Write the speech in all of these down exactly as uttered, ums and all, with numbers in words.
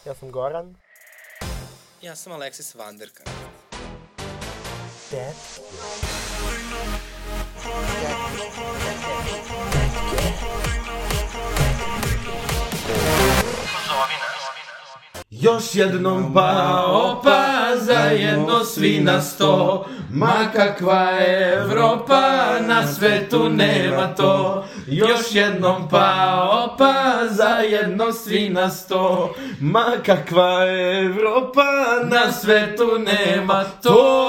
Ja sam Goran. Ja sam Aleksis Vanderkar. Tet. Još jednom pa opa, zajedno svi na sto. Ma kakva Evropa, na svetu nema to. Još jednom pa opa, zajedno svi na sto. Ma kakva Evropa, na svetu nema to.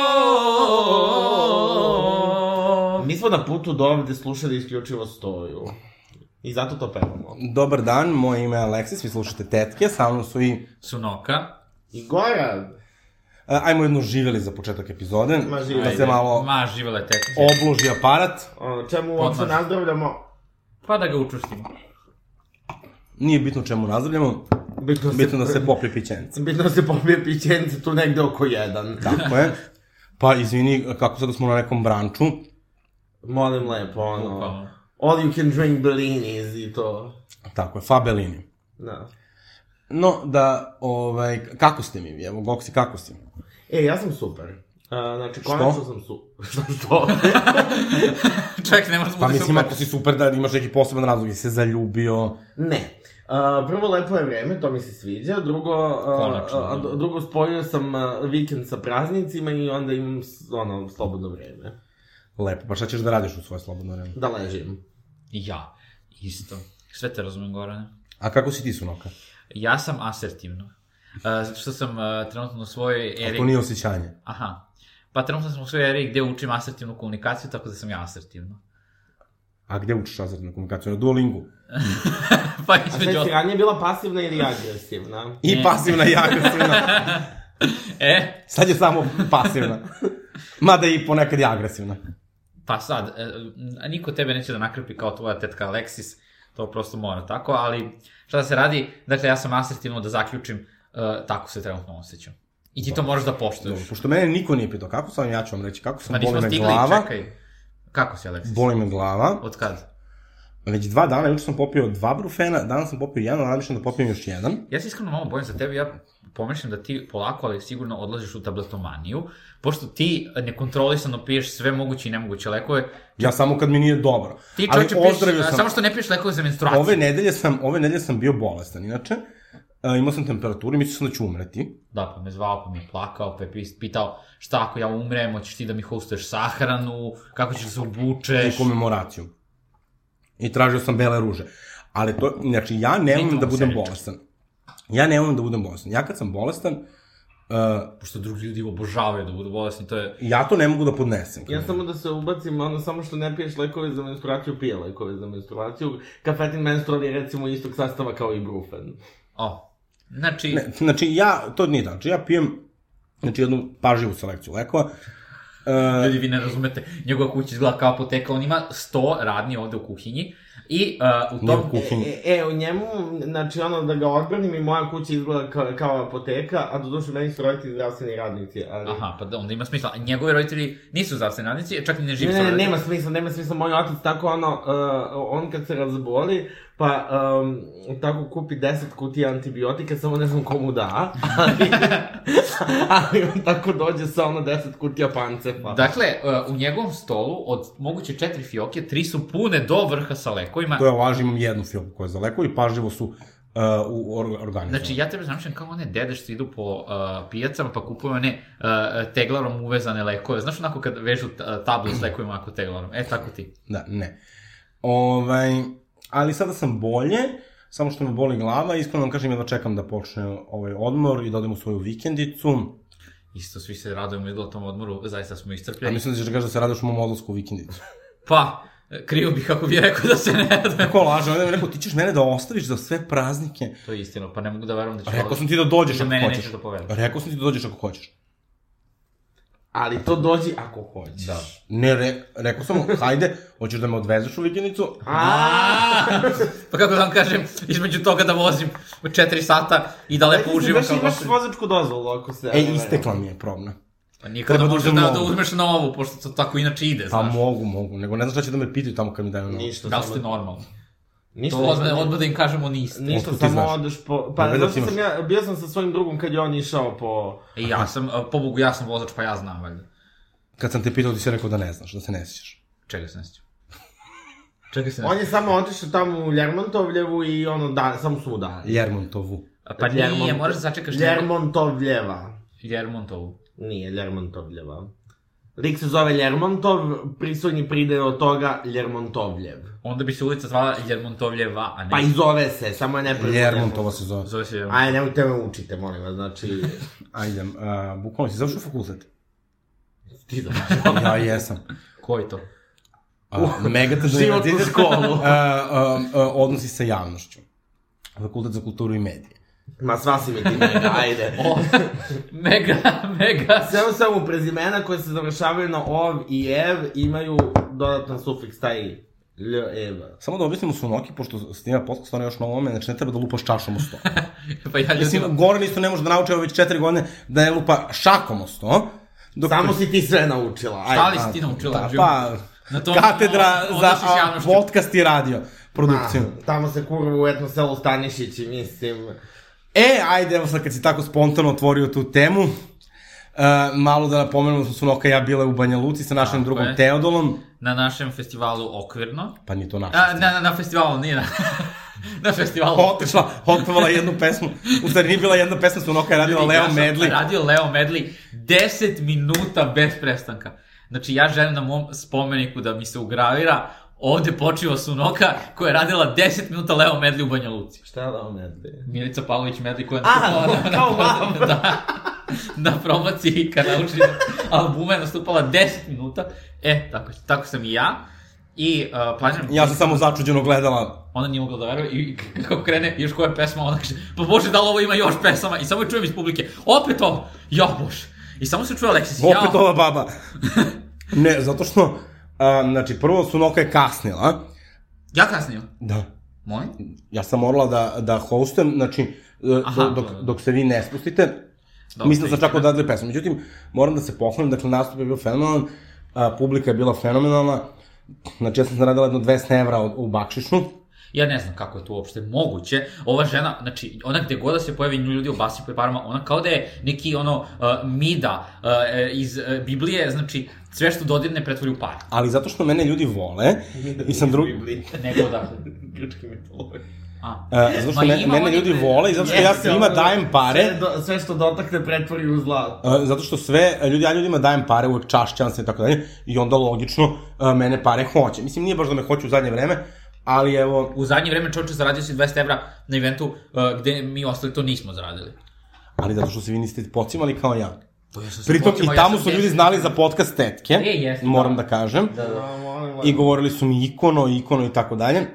Mi smo na putu do ovde slušali isključivo Stoju. I zato to pevamo. Dobar dan, moje ime je Aleksis, vi slušate Tetke, sa mnom su i... Sunoka. I Goran. Uh, ajmo jedno živeli za početak epizode. Ma živeli. Da se malo Ma, živele Tetke. obluži aparat. O, čemu vam se nazdravljamo? Pa da ga učustimo. Nije bitno čemu nazdravljamo, Bitno, bitno da se popije pićence. Bitno da se popije pićence tu negde oko jedan. Tako je. Pa izvini, kako sada smo na nekom branču. Molim lepo, ono... Bukvalno. All you can drink Bellinis i to. Tako je, Fabellini. Da. No, da, ovaj, kako ste mi, evo, Goksi, kako ste? E, ja sam super. Uh, znači, konačno sam su... Što? Što? Čovjek ne može da Pa bude mislim, super. ako si super da imaš neki poseban razlog, si se zaljubio. Ne. Uh, prvo, lepo je vreme, to mi se sviđa. Drugo, uh, Konačno, uh, da. drugo spojio sam uh, vikend sa praznicima i onda imam, ono, slobodno vreme. Lepo, pa šta ćeš da radiš u svoje slobodno vreme? Da ležim. Ja, isto. Sve te razumem, Gorane. A kako si ti, Sunoka? Ja sam asertivno. Uh, zato što sam uh, trenutno u svojoj A eri... to nije osjećanje. Aha. Pa trenutno sam u svojoj eri gde učim asertivnu komunikaciju, tako da sam ja asertivno. A gde učiš asertivnu komunikaciju? Na Duolingu? Pa A sve između... si ranije bila pasivna ili agresivna? I Ne. pasivna i agresivna. E, Sad je samo pasivna. Mada i ponekad je agresivna. pa sad, e, niko tebe neće da nakrpi kao tvoja tetka Aleksis, to prosto mora tako, ali šta da se radi, dakle ja sam asertivno da zaključim, uh, tako se trenutno osjećam. I ti to moraš da poštuješ. Dobro, pošto mene niko nije pitao kako sam, ja ću vam reći kako sam, Pa boli nismo me stigli, glava. čekaj. Kako si, Aleksis? Boli me glava. Od kad? Već dva dana, juče sam popio dva brufena, danas sam popio jedan, razmišljam da popijem još jedan. Ja se iskreno malo bojim za tebe, ja pomišljam da ti polako, ali sigurno odlaziš u tabletomaniju, pošto ti nekontrolisano piješ sve moguće i nemoguće lekove. Ja samo kad mi nije dobro. Ti Ali čovječe piješ, ozdravio sam- samo što ne piješ lekove za menstruaciju. Ove nedelje sam, ove nedelje sam bio bolestan, inače. Uh, imao sam temperaturu i mislio sam da ću umreti. Da, pa me zvao, pa mi je plakao, pa je pis- pitao šta ako ja umrem, hoćeš ti da mi hostuješ sahranu, kako ćeš da se I obučeš. komemoraciju. I tražio sam bele ruže. Ali to, znači, ja ne umem da budem serički. bolestan. Ja ne umem da budem bolestan. Ja kad sam bolestan, uh, Pošto drugi ljudi obožavaju da budu bolesni, to je... ja to ne mogu da podnesem. Ja samo da se ubacim, ono, samo što ne piješ lekove za menstruaciju, pije lekove za menstruaciju. Kafetin menstrual je recimo istog sastava kao i brufen. O, znači... Ne, znači, ja, to nije tako. Znači, ja pijem, znači, jednu pažljivu selekciju lekova. Uh, Ljudi, vi ne razumete, njegova kuća izgleda kao apoteka, on ima sto radni ovde u kuhinji i uh, u Nije tom... u kuhinji. E, e, u njemu, znači ono, da ga odbranim i moja kuća izgleda kao, kao apoteka, a doduše meni su roditelji zdravstveni radnici, ali... Aha, pa da, onda ima smisla. A njegovi roditelji nisu zdravstveni radnici, čak i ne živi Ne, sa ne, ne, roditeljima. nema smisla, nema smisla, moj otac tako ono, uh, on kad se razboli, pa um, tako kupi deset kutija antibiotika, samo ne znam komu da, ali, ali on tako dođe sa ono deset kutija pancepa. Dakle, uh, u njegovom stolu, od moguće četiri fioke, tri su pune do vrha sa lekovima. To je laž, imam jednu fioku koja je za lekovi i pažljivo su uh, u or organizovani. Znači, ja tebe zamišljam kao one dede što idu po uh, pijacama pa kupuju one uh, teglarom uvezane lekove. Znaš onako kad vežu uh, tablu s lekovima ako teglarom? E, tako ti. Da, ne. Ovaj, ali sada sam bolje, samo što me boli glava, iskreno vam kažem, jedva čekam da počne ovaj odmor i da odem u svoju vikendicu. Isto, svi se radujemo izgleda tom odmoru, zaista smo A iscrpljeni. mislim da ćeš da kažeš da se radiš u mom odlasku u vikendicu. Pa, krivo bih kako bih rekao da se ne radujem. Kako laže, onda mi rekao, ti ćeš mene da ostaviš za sve praznike. To je istino, pa ne mogu da verujem da ću... Rekao sam ti da dođeš da ako mene hoćeš. nećeš da poverujem. Rekao sam ti da dođeš ako hoćeš. Ali to dođi ako hoćeš. Da. Ne, re, rekao sam, hajde, hoćeš da me odvezeš u vikendicu? Aaaa! Pa kako da vam kažem, između toga da vozim u četiri sata i da lepo uživam Već kao imaš gosti. vozačku dozvolu, ako se... E, istekla mi je probna. Pa nikada Treba da možeš uzem da, da novu. uzmeš novu, pošto to tako inače ide, Pa znaš. mogu, mogu, nego ne znam šta će da me pitaju tamo kad mi daju novu. Ništa, Da li samo- ste normalni? Ništa, To odmah, odmah da im kažemo niste. Ništa, Otkud ti samo znaš? odeš po... Pa, Dobro da zato ti imaš. sam ja, bio sam sa svojim drugom kad je on išao po... I ja sam, a, pobogu, ja sam vozač, pa ja znam, valjda. Kad sam te pitao, ti si rekao da ne znaš, da se ne sjećaš. Čega se ne sjećam? Čega se ne On sjećam? je samo otišao tamo u Ljermontovljevu i ono, da, samo su udali. Ljermontovu. Pa nije, moraš da začekaš... Ljermontovljeva. Ljermontovu. Nije, Ljermontovljeva. Lik se zove Ljermontov, pristojni pride od toga Ljermontovljev. Onda bi se ulica zvala Ljermontovljeva, a ne... Pa i zove se, samo je neprezvodljevo. Ljermontova se zove. Zove se Ljermontov. Ajde, nemojte me učite, molim vas, znači... Ajde, uh, bukvalno si završio fakultet? Ti završio. Ja jesam. Ko je to? Uh, mega Životnu školu. uh, uh, uh, odnosi sa javnošću. Fakultet za kulturu i medije. Ma sva si mi ti mega, ajde. O, mega, mega. Sve u svemu prezimena koje se završavaju na ov i ev imaju dodatan sufiks taj l, ev. Samo da objasnimo Sunoki, pošto snima podcast, ona još na ovome, znači ne treba da lupaš čašom o sto. Pa ja ljudima... Mislim, Goran isto ne može da nauči ovo već četiri godine da ne lupa šakom o sto. Dok... Samo si ti sve naučila, Šta li ajde. si ti naučila? Da, u životu? pa, Na tom- katedra o- za odnosi s a, javnošću. podcast i radio produkciju. Ma, tamo se kurva u etno selu Stanišići, mislim. E, ajde, evo sad kad si tako spontano otvorio tu temu, uh, malo da napomenemo da su Sunoka i ja bile u Banja Luci sa našim Tako drugom je. Teodolom, Na našem festivalu Okvirno. pa nije to naša. A, na, na, na festivalu, nije na... na festivalu. Otišla, otpevala jednu pesmu, u stvari nije bila jedna pesma, Sunoka je radila Ljudi, Leo ja sam Medley. radio Leo Medley deset minuta bez prestanka. Znači, ja želim na mom spomeniku da mi se ugravira ovde počiva Sunoka koja je radila deset minuta Leo Medley u Banja Luci. Šta je da ne ide? Milica Pavlović Medley koja je A, nastupala na, kao na, da, na promociji kanaučnih albuma je nastupala deset minuta. E, tako, tako sam i ja. I uh, planiram... Ja sam samo začuđeno gledala. Ona nije mogla da veruje i kako krene još koja pesma, ona kaže, pa bože, da li ovo ima još pesama? I samo je čujem iz publike, opet ovo, ja bože. I samo se čuje Aleksis, ja. Opet ova baba. Ne, zato što, a, znači, prvo Sunoka je kasnila. Ja kasnio. Da. Molim? Ja sam morala da, da hostujem, znači, e, Aha, dok, dobro. dok se vi ne spustite. Dobro, Mislim da sam istina. čak odadili pesmu. Međutim, moram da se pohvalim, dakle, nastup je bio fenomenalan, a, publika je bila fenomenalna. Znači, ja sam zaradila jedno dvesta evra u, u bakšišu. Ja ne znam kako je to uopšte moguće. Ova žena, znači, ona gde god da se pojavi nju ljudi u basipu i parama, ona kao da je neki, ono, uh, Mida uh, iz uh, Biblije, znači, sve što dodirne pretvori u pare. Ali zato što mene ljudi vole, i sam drugi... Nego da. Grčki mitolog. A. Uh, zato što Ma me, ima mene oni- ljudi vole i zato što ja svima dajem pare. Sve, do, sve što dotakne pretvori u zlato. Uh, zato što sve, ljudi, ja ljudima dajem pare, uvek čašćam se i tako dalje, i onda logično uh, mene pare hoće. Mislim, nije baš da me hoće u zadnje vreme, ali evo... U zadnje vreme čovječe zaradio si dvesta evra na eventu uh, gde mi ostali to nismo zaradili. Ali zato što se vi niste pocimali kao ja. To ja sam se Pritom pocimao, i ja tamo sam su ljudi deset- znali za podcast tetke, E, jeste, moram da. da kažem. Da, da. A, molim vas. I govorili su mi ikono, ikono i tako dalje.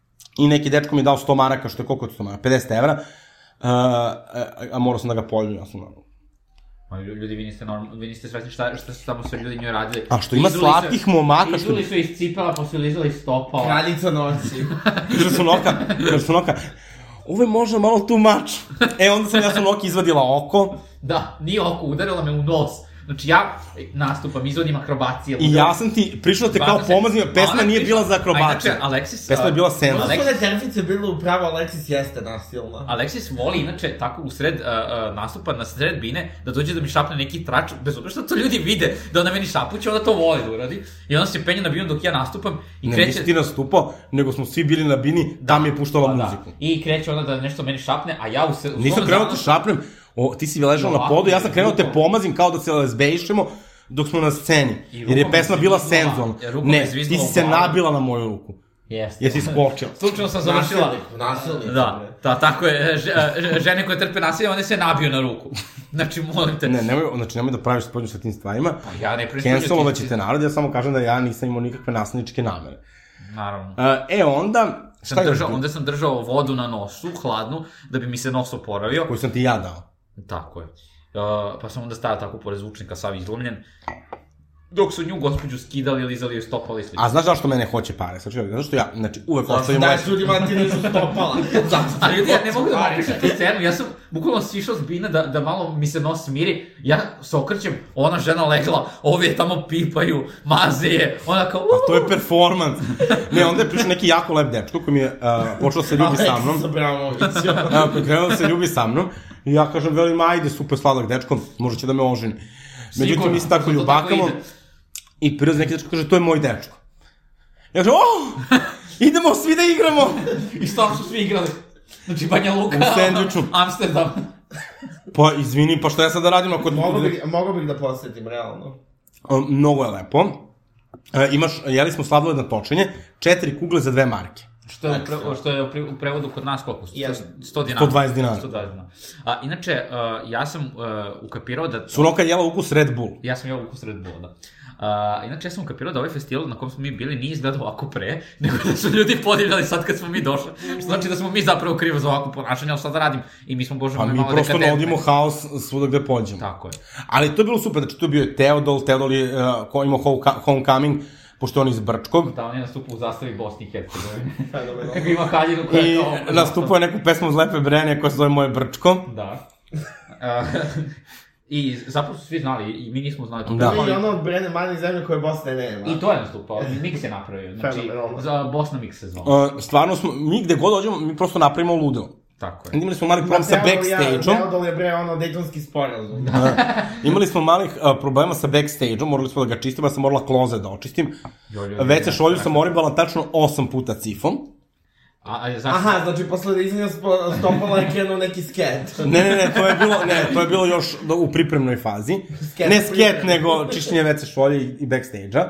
I neki dečko mi je dao sto maraka, što je koliko je sto maraka? pedeset evra. Uh, a, a morao sam da ga poljubim, ja sam naravno. Ma, ljudi, vi niste, norm... vi niste svesni šta, šta su tamo sve ljudi njoj radili. A što ima Izuli slatkih su- momaka što- Izuli su iz cipela, pa su lizali stopala. Kraljica noći. Kaže Sunoka, kaže Sunoka, ovo je možda malo too much. E, onda sam ja Sunoki izvadila oko. Da, nije oko, udarila me u nos. Znači ja nastupam, izvodim akrobacije. I ja sam ti prišao da te kao Hvatam se- pomazim, A pesma ona nije prišla- bila za A akrobacije. inače, Aleksis... Pesma je a, bila senza. Možda Aleksis- su one terfice bile u pravu, Aleksis jeste nasilna. Aleksis voli, inače, tako usred uh, uh, nastupa, na sred bine, da dođe da mi šapne neki trač, bez obzira što to ljudi vide, da ona meni šapuće, ona to voli da uradi. I onda se penje na binu dok ja nastupam i Ne, kreće... nisi ti nastupao, nego smo svi bili na bini, tam je puštala Pa da. muziku. I kreće ona da nešto meni šapne, a ja u, se, u Nisam svom krenuo zanu- te šapnem, o, ti si ležao na Ovako, podu, ja sam krenuo te rukom. pomazim kao da se lezbejišemo dok smo na sceni. I Jer rukom je me pesma bila zviznula- senzualna. rukom me Ne, ti zviznula si se u glavu. nabila na moju ruku. Jeste. Jesi skočila. Slučajno sam završila... Nasilnik, nasilnik. Da, da, tako je, ž, ž, žene koje trpe nasilje, one se nabiju na ruku. Znači, molim te. Ne, nemoj, znači nemoj da praviš spodnju sa tim stvarima. Pa ja ne pristupujem... Cancelovat ćete narod, ja samo kažem da ja nisam imao nikakve nasilničke namere. Naravno. Uh, e, onda, Sam šta je držao, onda sam držao vodu na nosu, hladnu, da bi mi se nos oporavio. koju sam ti ja dao? Tako je. Uh, pa sam onda stajao tako pored zvučnika, sav izlomljen. Dok su nju gospođu skidali, lizali i stopali i slično. A znaš zašto mene hoće pare? Sad ću, zato što ja, znači, uvek Zašto ostavim moje... daješ ljudima ti nisu stopala? Zato Ali ljudi, ja ne mogu da vam pričati cenu, ja sam bukvalno si išao s bine da, da malo mi se nos smiri, ja se okrećem, ona žena legla, ovi tamo pipaju, maze je, ona kao... A to je performans. Ne, onda je prišao neki jako lep dečko koji mi je uh, počeo se ljubi sa mnom. Aleksis Abramović. Evo, koji je krenuo da se ljubi sa mnom. I ja kažem, velim, ajde, super sladak dečko, možda će da me oženi. Međutim, mi se tako ljubakamo. I priroz neki dečko kaže, to je moj dečko. Ja kažem, o, idemo svi da igramo. I stvarno su svi igrali. Znači, Banja Luka, U sendviču. Amsterdam. Pa, izvini, pa šta ja sad da radim ako... Mogu bih, mogu bih da posjetim, realno. Um, mnogo je lepo. E, imaš, jeli smo sladoled na točenje, četiri kugle za dve marke. Što je, u pre, što je u, pre, u prevodu kod nas koliko? sto dinara. sto dvadeset dinara. sto dvadeset dinara. A, inače, uh, ja sam uh, ukapirao da... Sunoka je jela ukus Red Bull. Ja sam jeo ukus Red Bulla, da. Uh, inače, ja sam ukapirao da ovaj festival na kom smo mi bili nije izgledao ovako pre, nego da su ljudi podivljali sad kad smo mi došli. Što znači da smo mi zapravo krivo za ovako ponašanje, ali šta da radim? I mi smo, bože Pa moj, mi malo prosto dekadentni. navodimo haos svuda gde pođemo. Tako je. Ali to je bilo super, znači tu je bio Teodol, Teodol je uh, ko imao homecoming, pošto on iz Brčkog. Da, on je nastupao u zastavi Bosni i Hercegovine. Fenomenalno. Kako ima haljinu koja je I kao... nastupao je neku pesmu iz Lepe Brene koja se zove Moje Brčko. Da. Uh, I zapravo su svi znali, i mi nismo znali. Da. I ono od Brene Manje zemlje koje Bosne nema. I to je nastupao, Mix je napravio, znači, Fenomenalno. za Bosna Mix se zvao. Uh, stvarno smo, mi gde god dođemo, mi prosto napravimo ludilo. Tako je. Imali smo mali problem sa backstage-om. Teodol je bre ono Dejtonski sporazum. Imali smo malih uh, problema sa backstage-om, morali smo da ga čistimo, ja sam morala klozet da očistim. Veće šolju sam oribala tačno osam puta cifom. A, a zašto? Aha, znači posle da iznio stopala je krenuo neki sket. Ne, ne, ne, to je bilo, ne, to je bilo još do, u pripremnoj fazi. Sket ne sket, pripremno. nego čišćenje veće šolje i, i backstage-a.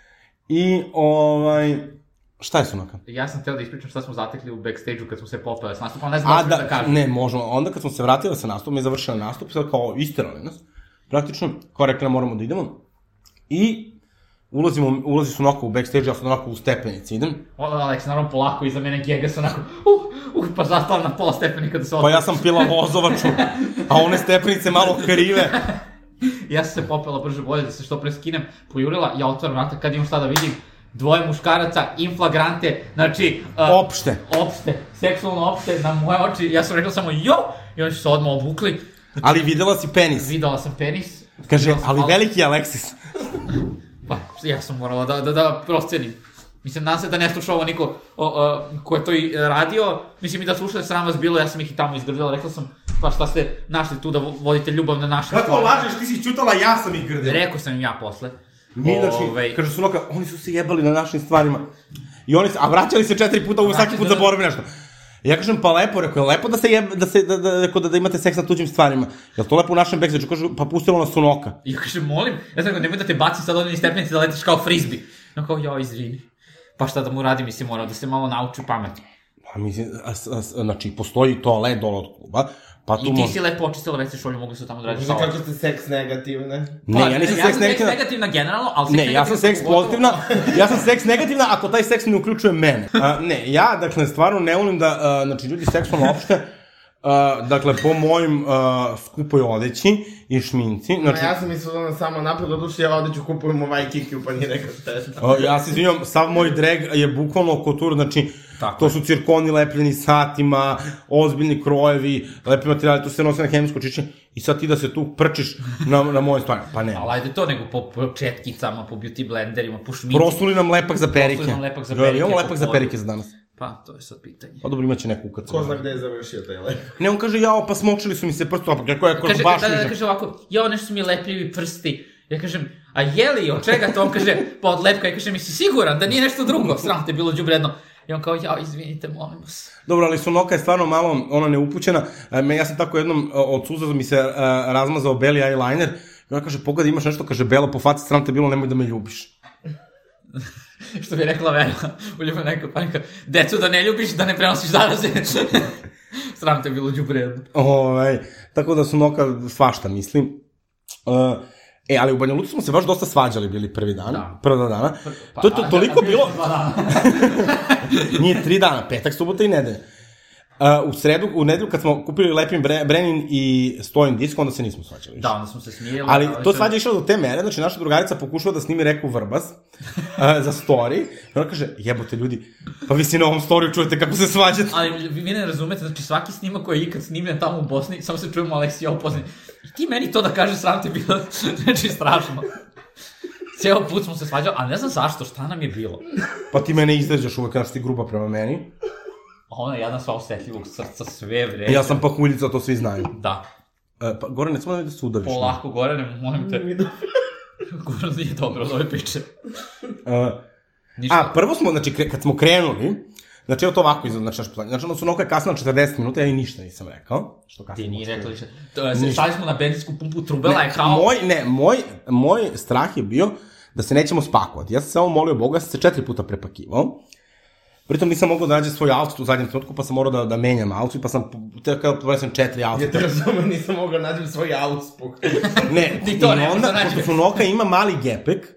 I, ovaj, šta je Sunaka? Ja sam htio da ispričam šta smo zatekli u backstage-u kad smo se popeli s nastupom, ne znam A, da smo da, da kažem. ne, možemo. Onda kad smo se vratili sa nastupom, mi je završila nastup, sad kao isterali nas. Praktično, kao rekli, moramo da idemo. I ulazimo, ulazi su onako u backstage, ja sam onako u stepenici idem. O, Aleks, naravno polako, iza mene Gega se onako, uh, uh, pa zastala na pola stepenika da se Pa otvori. ja sam pila vozovaču, a one stepenice malo krive. Ja sam se popela brže bolje da se što pre skinem, pojurila, ja otvaram vrata kad imam šta da vidim, dvoje muškaraca, inflagrante, znači... Uh, Opšte. Opšte, seksualno opšte, na moje oči, ja sam rekao samo jo, i oni su se odmah obukli, Ali videla si penis. videla sam penis. Kaže, videla sam ali malo- veliki je Aleksis. Pa, ja sam morala da, da, da procenim. Mislim, nadam se da ne sluša ovo niko o, o, ko je to i radio. Mislim i da slušaju sram vas bilo, ja sam ih i tamo izgrdila. Rekla sam, pa šta ste našli tu da vo- vodite ljubav na naše stvari. lažeš, ti si čutala, ja sam ih grdila. Rekao sam im ja posle. Mi, znači, Ovaj, kaže Sunoka, oni su se jebali na našim stvarima. I oni se, a vraćali se četiri puta, u svaki put da- zaboravi nešto. Ja kažem, pa lepo, rekao, je lepo da se jeb, da se, da, da, da, da, da imate seks na tuđim stvarima. Jel to lepo u našem backstage? Kaže, pa pustilo nas Sunoka. I ja kažem, molim, ja sam rekao, nemoj da te baci sad onih stepenici da letiš kao frisbee. No kao, joj, izvini. Pa šta da mu radi, mislim, morao da se malo nauči pameti. Pa mislim, a, a, a, znači, postoji toalet dole od kluba, pa tu I ti može... si lepo očistila veće šolju, mogli su tamo da radiš Znači salatu. kako ste seks negativne? Ne, ja nisam seks negativna. negativna generalno, ali seks Ne, ja sam negativna seks pogotovo. pozitivna, ja sam seks negativna ako taj seks ne uključuje mene. A, ne, ja, dakle, stvarno ne volim da, a, znači, ljudi seksualno opšte, a, dakle, po mojim a, skupoj odeći i šminci, znači, Ja sam mislila da samo napred oduši, ja odeću kupujem ovaj kikiju, pa nije neka šteta. a, ja se izvinjam, sav moj drag je bukvalno kotur, znači, Tako to su cirkoni lepljeni satima, ozbiljni krojevi, lepi materijali, tu se nosi na hemijsko čišćenje i sad ti da se tu prčiš na, na moje stvari, pa ne. Ali ajde to, nego po, po četkicama, po beauty blenderima, po šminci. Prosuli nam lepak za perike. Prosuli nam lepak za Ja, perike, Imamo po lepak za podu. perike za danas. Pa, to je sad pitanje. Pa dobro, imaće neku ukacu. Ko zna gde je završio taj lep? Ne, on kaže, jao, pa smočili su mi se prstu, a pa kako je, kako Kaže, baš da, da, niža. kaže ovako, jao, nešto su mi lepljivi prsti. Ja kažem, a je li, od čega to? On kaže, pa od lepka. Ja kažem, mi si siguran da nije nešto drugo? Sram te bilo đubredno. I on kao, jao, izvinite, molim vas. Dobro, ali Sunoka je stvarno malo, ona neupućena. E, me, ja sam tako jednom, e, od suza mi se e, razmazao beli eyeliner. I ona kaže, pogledaj, imaš nešto, kaže, belo po faci, sram te bilo, nemoj da me ljubiš. Što bi rekla Vera u ljubavnoj kampanji, decu da ne ljubiš, da ne prenosiš zaraze. Sram te bilo đubredno. Ovaj, tako da Sunoka svašta mislim. E, E, ali u Banja Luci smo se baš dosta svađali bili prvi dan, Da. prva dana. Pa, to je to a- toliko a- bilo, dva dana. nije tri dana, petak, subota i nedelja. u sredu, u nedelju kad smo kupili Lepin Brenin i Stojin disk, onda se nismo svađali. Da, onda smo se smijeli. Ali, ali to svađa išlo do te mere, znači naša drugarica pokušala da snimi Reku Vrbas uh, za story. I ona kaže, jebote ljudi, pa vi si na ovom storiju čujete kako se svađate. Ali vi, vi ne razumete, znači svaki snimak koji je ikad snimljen tamo u Bosni, samo se čujemo Aleksi i ja u Bosni. I ti meni to da kažeš, sram ti bilo, znači strašno. Cijelo put smo se svađali, a ne znam zašto, šta nam je bilo. Pa ti mene izređaš uvek, znaš ti gruba prema meni. A ona je jedna sva osjetljivog srca, sve vreme. Ja sam pahuljica, to svi znaju. Da. E, pa Gorane, samo da se udaviš. Polako, Gorane, molim te. Goran nije dobro od ove priče. Uh, a, prvo smo, znači, kad smo krenuli, znači, evo to ovako izgleda, znači, naš plan. Znači, ono su noka je kasno na četrdeset minuta, ja i ništa nisam rekao. Što kasno ti nije možete... rekao ništa. Stali smo na benzinsku pumpu, trubela je kao... Moj, ne, moj, moj strah je bio da se nećemo spakovati. Ja sam samo molio Boga, ja sam se četiri puta prepakivao. Pritom nisam mogao da nađem svoj outfit u zadnjem trenutku, pa sam morao da, da menjam outfit, pa sam, te kao da sam četiri outfita. Ja te razumem, nisam mogao da nađem svoj outfit. Ne, ti to ne onda, pošto su Noka ima mali gepek,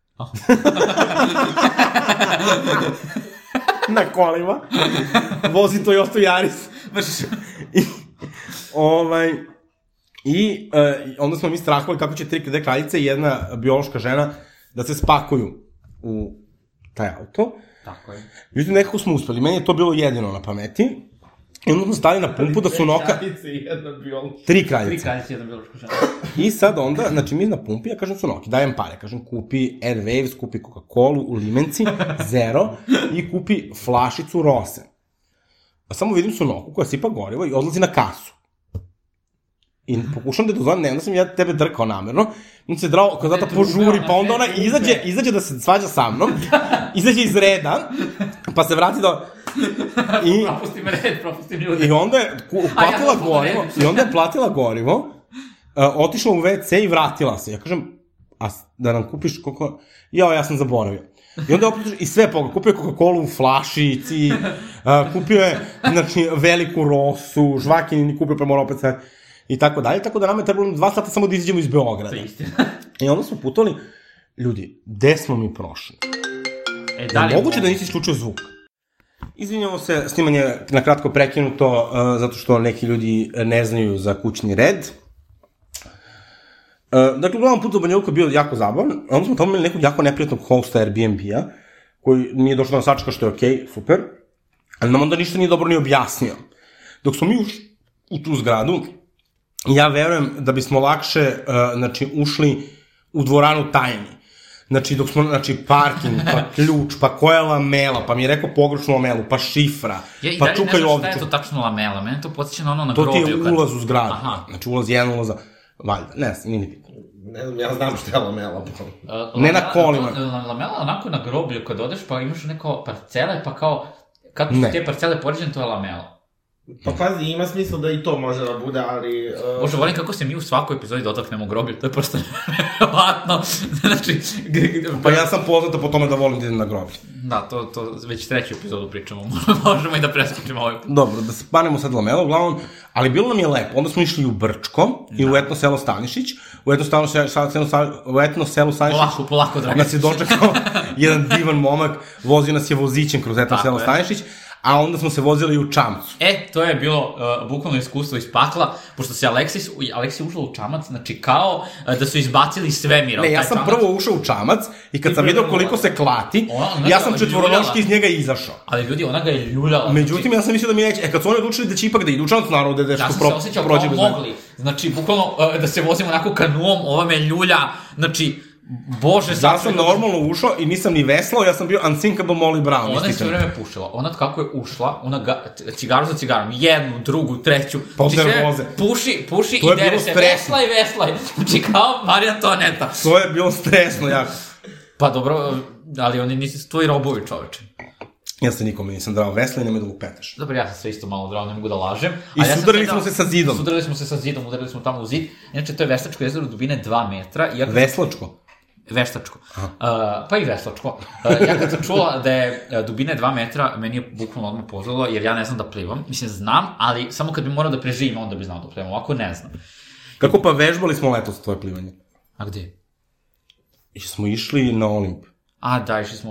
na kolima, vozi Toyota Yaris. I, ovaj, i uh, onda smo mi strahovali kako će tri K D kraljice i jedna biološka žena da se spakuju u taj auto. Tako je. Međutim, nekako smo uspeli. Meni je to bilo jedino na pameti. I onda smo stali na pumpu da su Noka... Tri kraljice i jedna biološka. Tri kraljice. Tri kraljice i jedna biološka žena. I sad onda, znači mi na pumpi, ja kažem su Noki, dajem pare. Kažem, kupi Airwaves, kupi Coca-Colu u limenci, Zero, i kupi flašicu Rose. A samo vidim su Noku koja sipa gorivo i odlazi na kasu. I pokušam da je dozvojem, ne, onda sam ja tebe drkao namerno, onda se drao, kao zata požuri, pa onda ona izađe, izađe da se svađa sa mnom, izađe iz reda, pa se vrati da... I, propustim red, propustim ljudi. I onda je platila ja, gorivo, i onda je platila gorivo, uh, otišla u ve ce i vratila se. Ja kažem, a da nam kupiš koliko... Jao, ja sam zaboravio. I onda je opet, i sve poga, kupio je Coca-Cola u flašici, uh, kupio je, znači, veliku rosu, žvakin, kupio pa mora opet sve... I tako dalje, tako da nam je trebalo dva sata samo da izađemo iz Beograda. I onda smo putovali, ljudi, gde smo mi prošli? E, da li je moguće da nisi isključio zvuk? Izvinjamo se, snimanje na kratko prekinuto, uh, zato što neki ljudi ne znaju za kućni red. Uh, dakle, uglavnom put za Banja Luka je bio jako zabavan, onda smo tamo imali nekog jako neprijatnog hosta Airbnb-a, koji nije došao na sačka, što je okej, okay, super, ali nam onda ništa nije dobro ni objasnio. Dok smo mi ušli u tu zgradu, ja verujem da bismo lakše, uh, znači, ušli u dvoranu tajni. Znači, dok smo, znači, parking, pa ključ, pa koja lamela, pa mi je rekao pogrešnu lamelu, pa šifra, ja, pa čukaj ovdje. Ja i dalje ne znam šta je to tačno lamela, mene to podsjeća na ono na to groblju. To ti je ulaz u zgradu, aha. Znači, ulaz jedan, ulaz, valjda, ne znam, nije ni pitanje. Ne znam, ja znam šta je lamela. Uh, ne na kolima. Lamela onako na groblju, kad odeš, pa imaš neko parcele, pa kao, kako su te parcele poređene, to je lamela. Pa pazi, ima smisla da i to može da bude, ali... Uh... Bože, volim kako se mi u svakoj epizodi dotaknemo groblju, to je prosto nevjerovatno. Znači... Pa ja sam poznata po tome da volim da idem na groblje. Da, to, to već treću epizodu pričamo, možemo i da preskočimo ovaj put. Dobro, da se panemo sad lamela, uglavnom, ali bilo nam je lepo, onda smo išli u Brčko i da. U etno selo Stanišić, u etno, stano, u etno selo Stanišić... Polako, polako, dragi. Nas je dočekao jedan divan momak, vozio nas je vozićem kroz etno selo Stanišić, a onda smo se vozili u Čamcu. E, to je bilo uh, bukvalno iskustvo iz pakla, pošto se Aleksis, Aleksija ušla u Čamac, znači kao uh, da su izbacili svemira. Ne, ja sam čamac. Prvo ušao u Čamac i kad I sam vidio koliko se klati, ona, ona ja sam četvoronoški iz njega izašao. Ali ljudi, ona ga je ljuljala. Međutim, znači... ja sam mislio da mi neće, e kad su oni odlučili da će ipak da idu u Čamac, naravno da je deško pro, prođe bez... Ja sam se osjećao kao mogli, znači bukvalno uh, da se vozimo onako kanuom, ova me ljulja, znači... Bože, ja sam normalno ušao i nisam ni veslao, ja sam bio unsinkable Molly Brown. Ona je sve vreme pušila, ona kako je ušla, ona ga, cigaru za cigarom, jednu, drugu, treću, znači sve puši, puši i dere se, veslaj, veslaj, znači kao Marija Antoaneta. To je bilo stresno jako. Pa dobro, ali oni nisu tvoji robovi, čoveče. Ja se nikome nisam drao vesla i nemoj da lupetaš. Dobro, ja sam sve isto malo drao, ne mogu da lažem. I ja sudarili smo se sa zidom. Sudarili smo se sa zidom, udarili smo tamo u zid. Inače, to je Veslačko jezero dubine dva metra. Iako... Veslačko? Veštačko. Uh, pa i Veslačko. Uh, ja kad sam čula da je dubine dva metra, meni je bukvalno odmah pozvalo, jer ja ne znam da plivam. Mislim, znam, ali samo kad bi morao da preživim, onda bi znao da plivam. Ovako ne znam. Kako pa vežbali smo letos tvoje plivanje? A gde? I smo išli na Olimp. A, da, išli smo, da.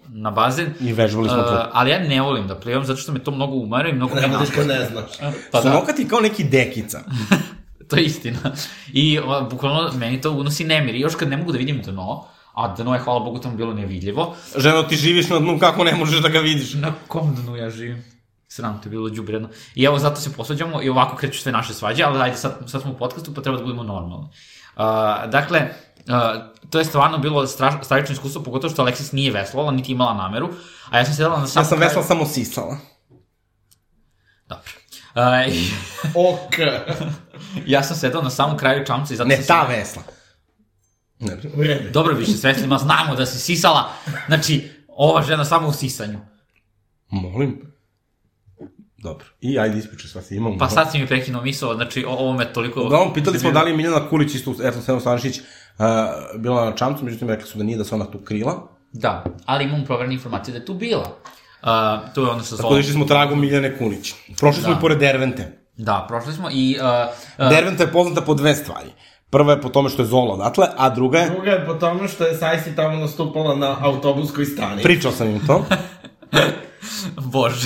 na bazen. I vežbali smo to. Uh, ali ja ne volim da plivam, zato što me to mnogo umara i mnogo me Ne, napad. ne znaš. Pa da, Sunokati kao neki dekica. to je istina. I o, bukvalno meni to unosi nemir. I još kad ne mogu da vidim dno, a dno je, hvala Bogu, tamo bilo nevidljivo. Ženo, ti živiš na dnu, kako ne možeš da ga vidiš? Na kom dnu ja živim? Sram, to je bilo đubredno. I evo, zato se posvađamo i ovako kreću sve naše svađe, ali ajde, sad, sad smo u podcastu, pa treba da budemo normalni. Uh, dakle, uh, to je stvarno bilo straš, stravično iskustvo, pogotovo što Aleksis nije veslala, niti imala nameru, a ja sam sedela na samom Ja sam kraju... veslala samo sisala. Dobro. Uh, i... Ok. ja sam sedela na samom kraju čamca i zato Ne, sam... ta vesla. Ne, Vreme. Dobro, više s veslima znamo da si sisala, znači, ova žena samo u sisanju. molim. Dobro. I ajde ispričaj sva si imamo. Pa sad si mi prekinuo misao, znači, o, ovo me toliko... Uglavnom, pitali smo da li je Miljana Kulić, isto, Ertan Seno Stanišić, uh, bila na čamcu, međutim, rekli su da nije, da se ona tu krila. Da, ali imam proverene informacije da je tu bila. Uh, to je ono što Tako da išli smo tragom Miljane Kulić. Prošli smo Da. i pored Dervente. Da, prošli smo i... Uh, uh, Derventa je poznata po dve stvari. Prva je po tome što je Zola odatle, a druga je... Druga je po tome što je Sajsi tamo nastupala na autobuskoj stani. Pričao sam im to. Bože.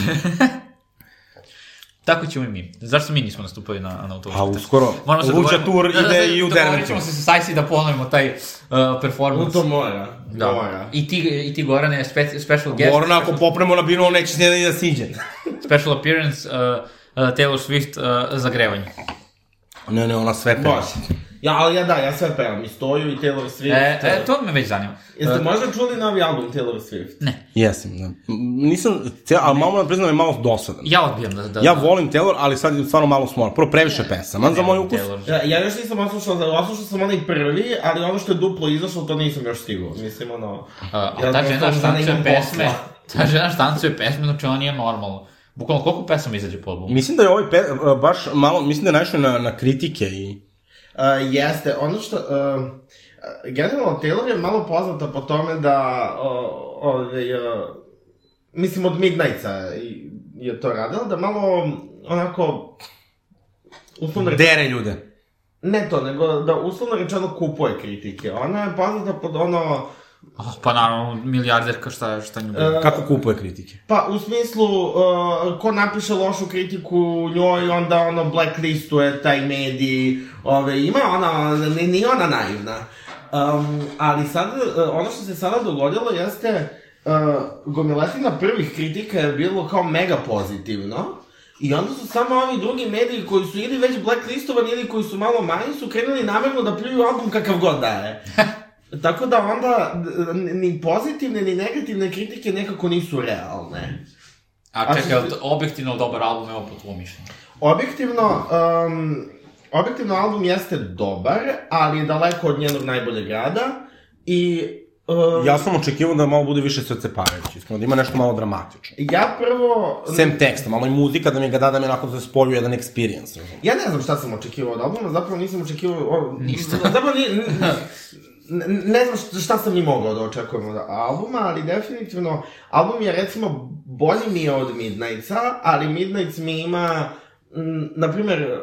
Tako ćemo i mi. Zašto mi nismo nastupali na, na autobusu? A uskoro, Luđa Tur ide i u Dogovorit Derventu. ćemo se sa Sajsi da ponovimo taj uh, performance. U to mora. Da. Mora. I ti, i ti Gorane, spe, special guest, Gorana, ako popremo na binu, on neće s njena ni da siđe. special appearance, uh, uh, Taylor Swift uh, zagrevanje. Ne, ne, ona sve peva. Baš. Ja, ali ja da, ja sve pevam. I Stoju, i Taylor Swift. E, e, to me već zanima. Jeste Uh, možda čuli novi album Taylor Swift? ne, Jesam, da. Nisam, cijel, ali malo nam priznam je malo dosadan. ja odbijam da... da Ja volim Taylor, ali sad je stvarno malo smora. Prvo, previše pesama, za moj ukus. Taylor. Ja, ja još nisam oslušao, oslušao sam onaj prvi, ali ono što je duplo izašlo, to nisam još stigao. Mislim, ono... Uh, a ja ta prosto žena za štancuje nekim pesme, posla. ta žena štancuje pesme, znači ona nije normalno. Bukvalno koliko pesama izađe po albumu? Mislim da je ovaj pe, baš malo, mislim da je naišao na, na kritike i... Uh, jeste, ono što... Uh, generalno, Taylor je malo poznata po tome da... Uh, ovaj, uh, mislim, od Midnighta je to radila, da malo onako... Uslovno rečeno, Dere ljude. ne to, nego da uslovno rečeno kupuje kritike. Ona je poznata pod ono... Oh, pa naravno, milijarderka, šta, šta nju bilo? Uh, Kako kupuje kritike? Pa, u smislu, uh, ko napiše lošu kritiku njoj, onda ono blacklistuje taj medij, ove, ima ona, n- nije ona naivna. Um, ali sad, uh, ono što se sada dogodilo jeste, uh, gomiletina prvih kritika je bilo kao mega pozitivno, i onda su samo ovi drugi mediji koji su ili već blacklistovani ili koji su malo manji su krenuli namerno da pljuju album kakav god daje. Tako da onda d- ni pozitivne ni negativne kritike nekako nisu realne. A čekaj, je li to objektivno dobar album, evo po tvojom mišljenju? Objektivno, um, objektivno album jeste dobar, ali je daleko od njenog najboljeg rada i... Um, Ja sam očekivao da malo bude više srceparajući, iskreno, da ima nešto malo dramatično. ja prvo... Sem teksta, malo i muzika da mi ga da da mi onako da se spolju jedan experience. Ja ne znam šta sam očekivao od albuma, zapravo nisam očekivao... O, Ništa. Zapravo ni, ne, ne znam šta, šta sam ni mogao da očekujem od albuma, ali definitivno album je recimo bolji mi je od Midnightsa, ali Midnights mi ima, m, na primjer,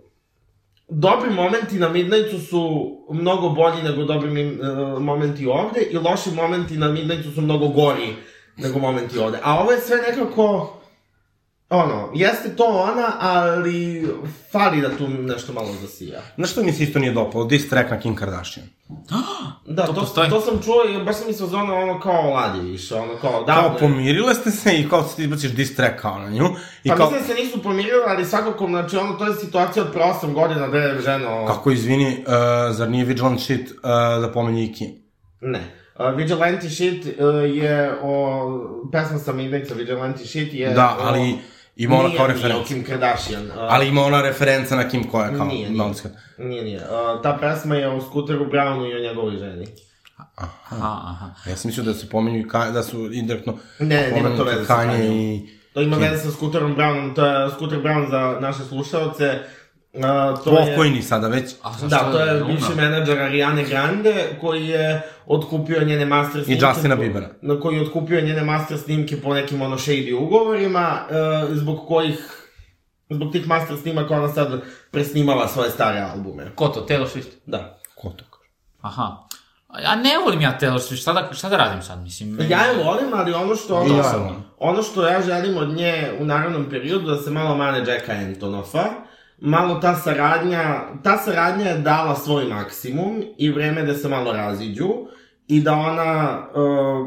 dobri momenti na Midnightsu su mnogo bolji nego dobri mi, uh, momenti ovde i loši momenti na Midnightsu su mnogo gori nego momenti ovde. A ovo je sve nekako... Ono, jeste to ona, ali fali da tu nešto malo zasija. Znaš što mi se isto nije dopalo? Diss track na Kim Kardashian. Da, To to, postoji. to sam čuo i baš sam mislio za ono, ono kao Ladi više, ono kao... Da, Kao, pomirile ste se i kao ti izbaciš diss track kao na nju. I pa kao, mislim da se nisu pomirili, ali svakako, znači, ono, to je situacija od pre osam godina da je ženo... kako izvini, uh, zar nije Vigilant Shit uh, da pomenje i Kim? Ne. Uh, Vigilante Shit uh, je o... Pesma sa Midnightsa, Vigilante Shit je... Da, o- ali ima ona Nije- kao nije o referenca. Kim Kardashian. Uh, Ali ima ona referenca na Kim koja je kao Nije, nije. nonska. Nije, nije. Uh, ta pesma je o Scooteru Brownu i o njegovoj ženi. Aha, aha. Ja sam mislio da se pomenju i Ka- da su indirektno Ne, nema to pomenuti veze sa Kanye Kanyeom. i... To ima Kim. veze sa Scooterom Brownom, to je Scooter Brown za naše slušaoce. Uh, to je... Pokojni sada već. A zašto Da, to je Luna? bivši menadžer Ariane Grande, koji je otkupio njene master snimke... Justina po- Biebera. Na koji je otkupio njene master snimke po nekim ono shady ugovorima, uh, zbog kojih... Zbog tih master snimaka ona sad presnimala svoje stare albume. Ko to, Taylor Swift? Da. Ko to kaže? Aha. A ne volim ja Taylor Swift, šta da, šta da radim sad, mislim? Ja je volim, ali ono što, ono, Ja. ono što ja želim od nje u narednom periodu da se malo mane Jacka Antonoffa, malo ta saradnja, ta saradnja je dala svoj maksimum i vreme da se malo raziđu i da ona, uh,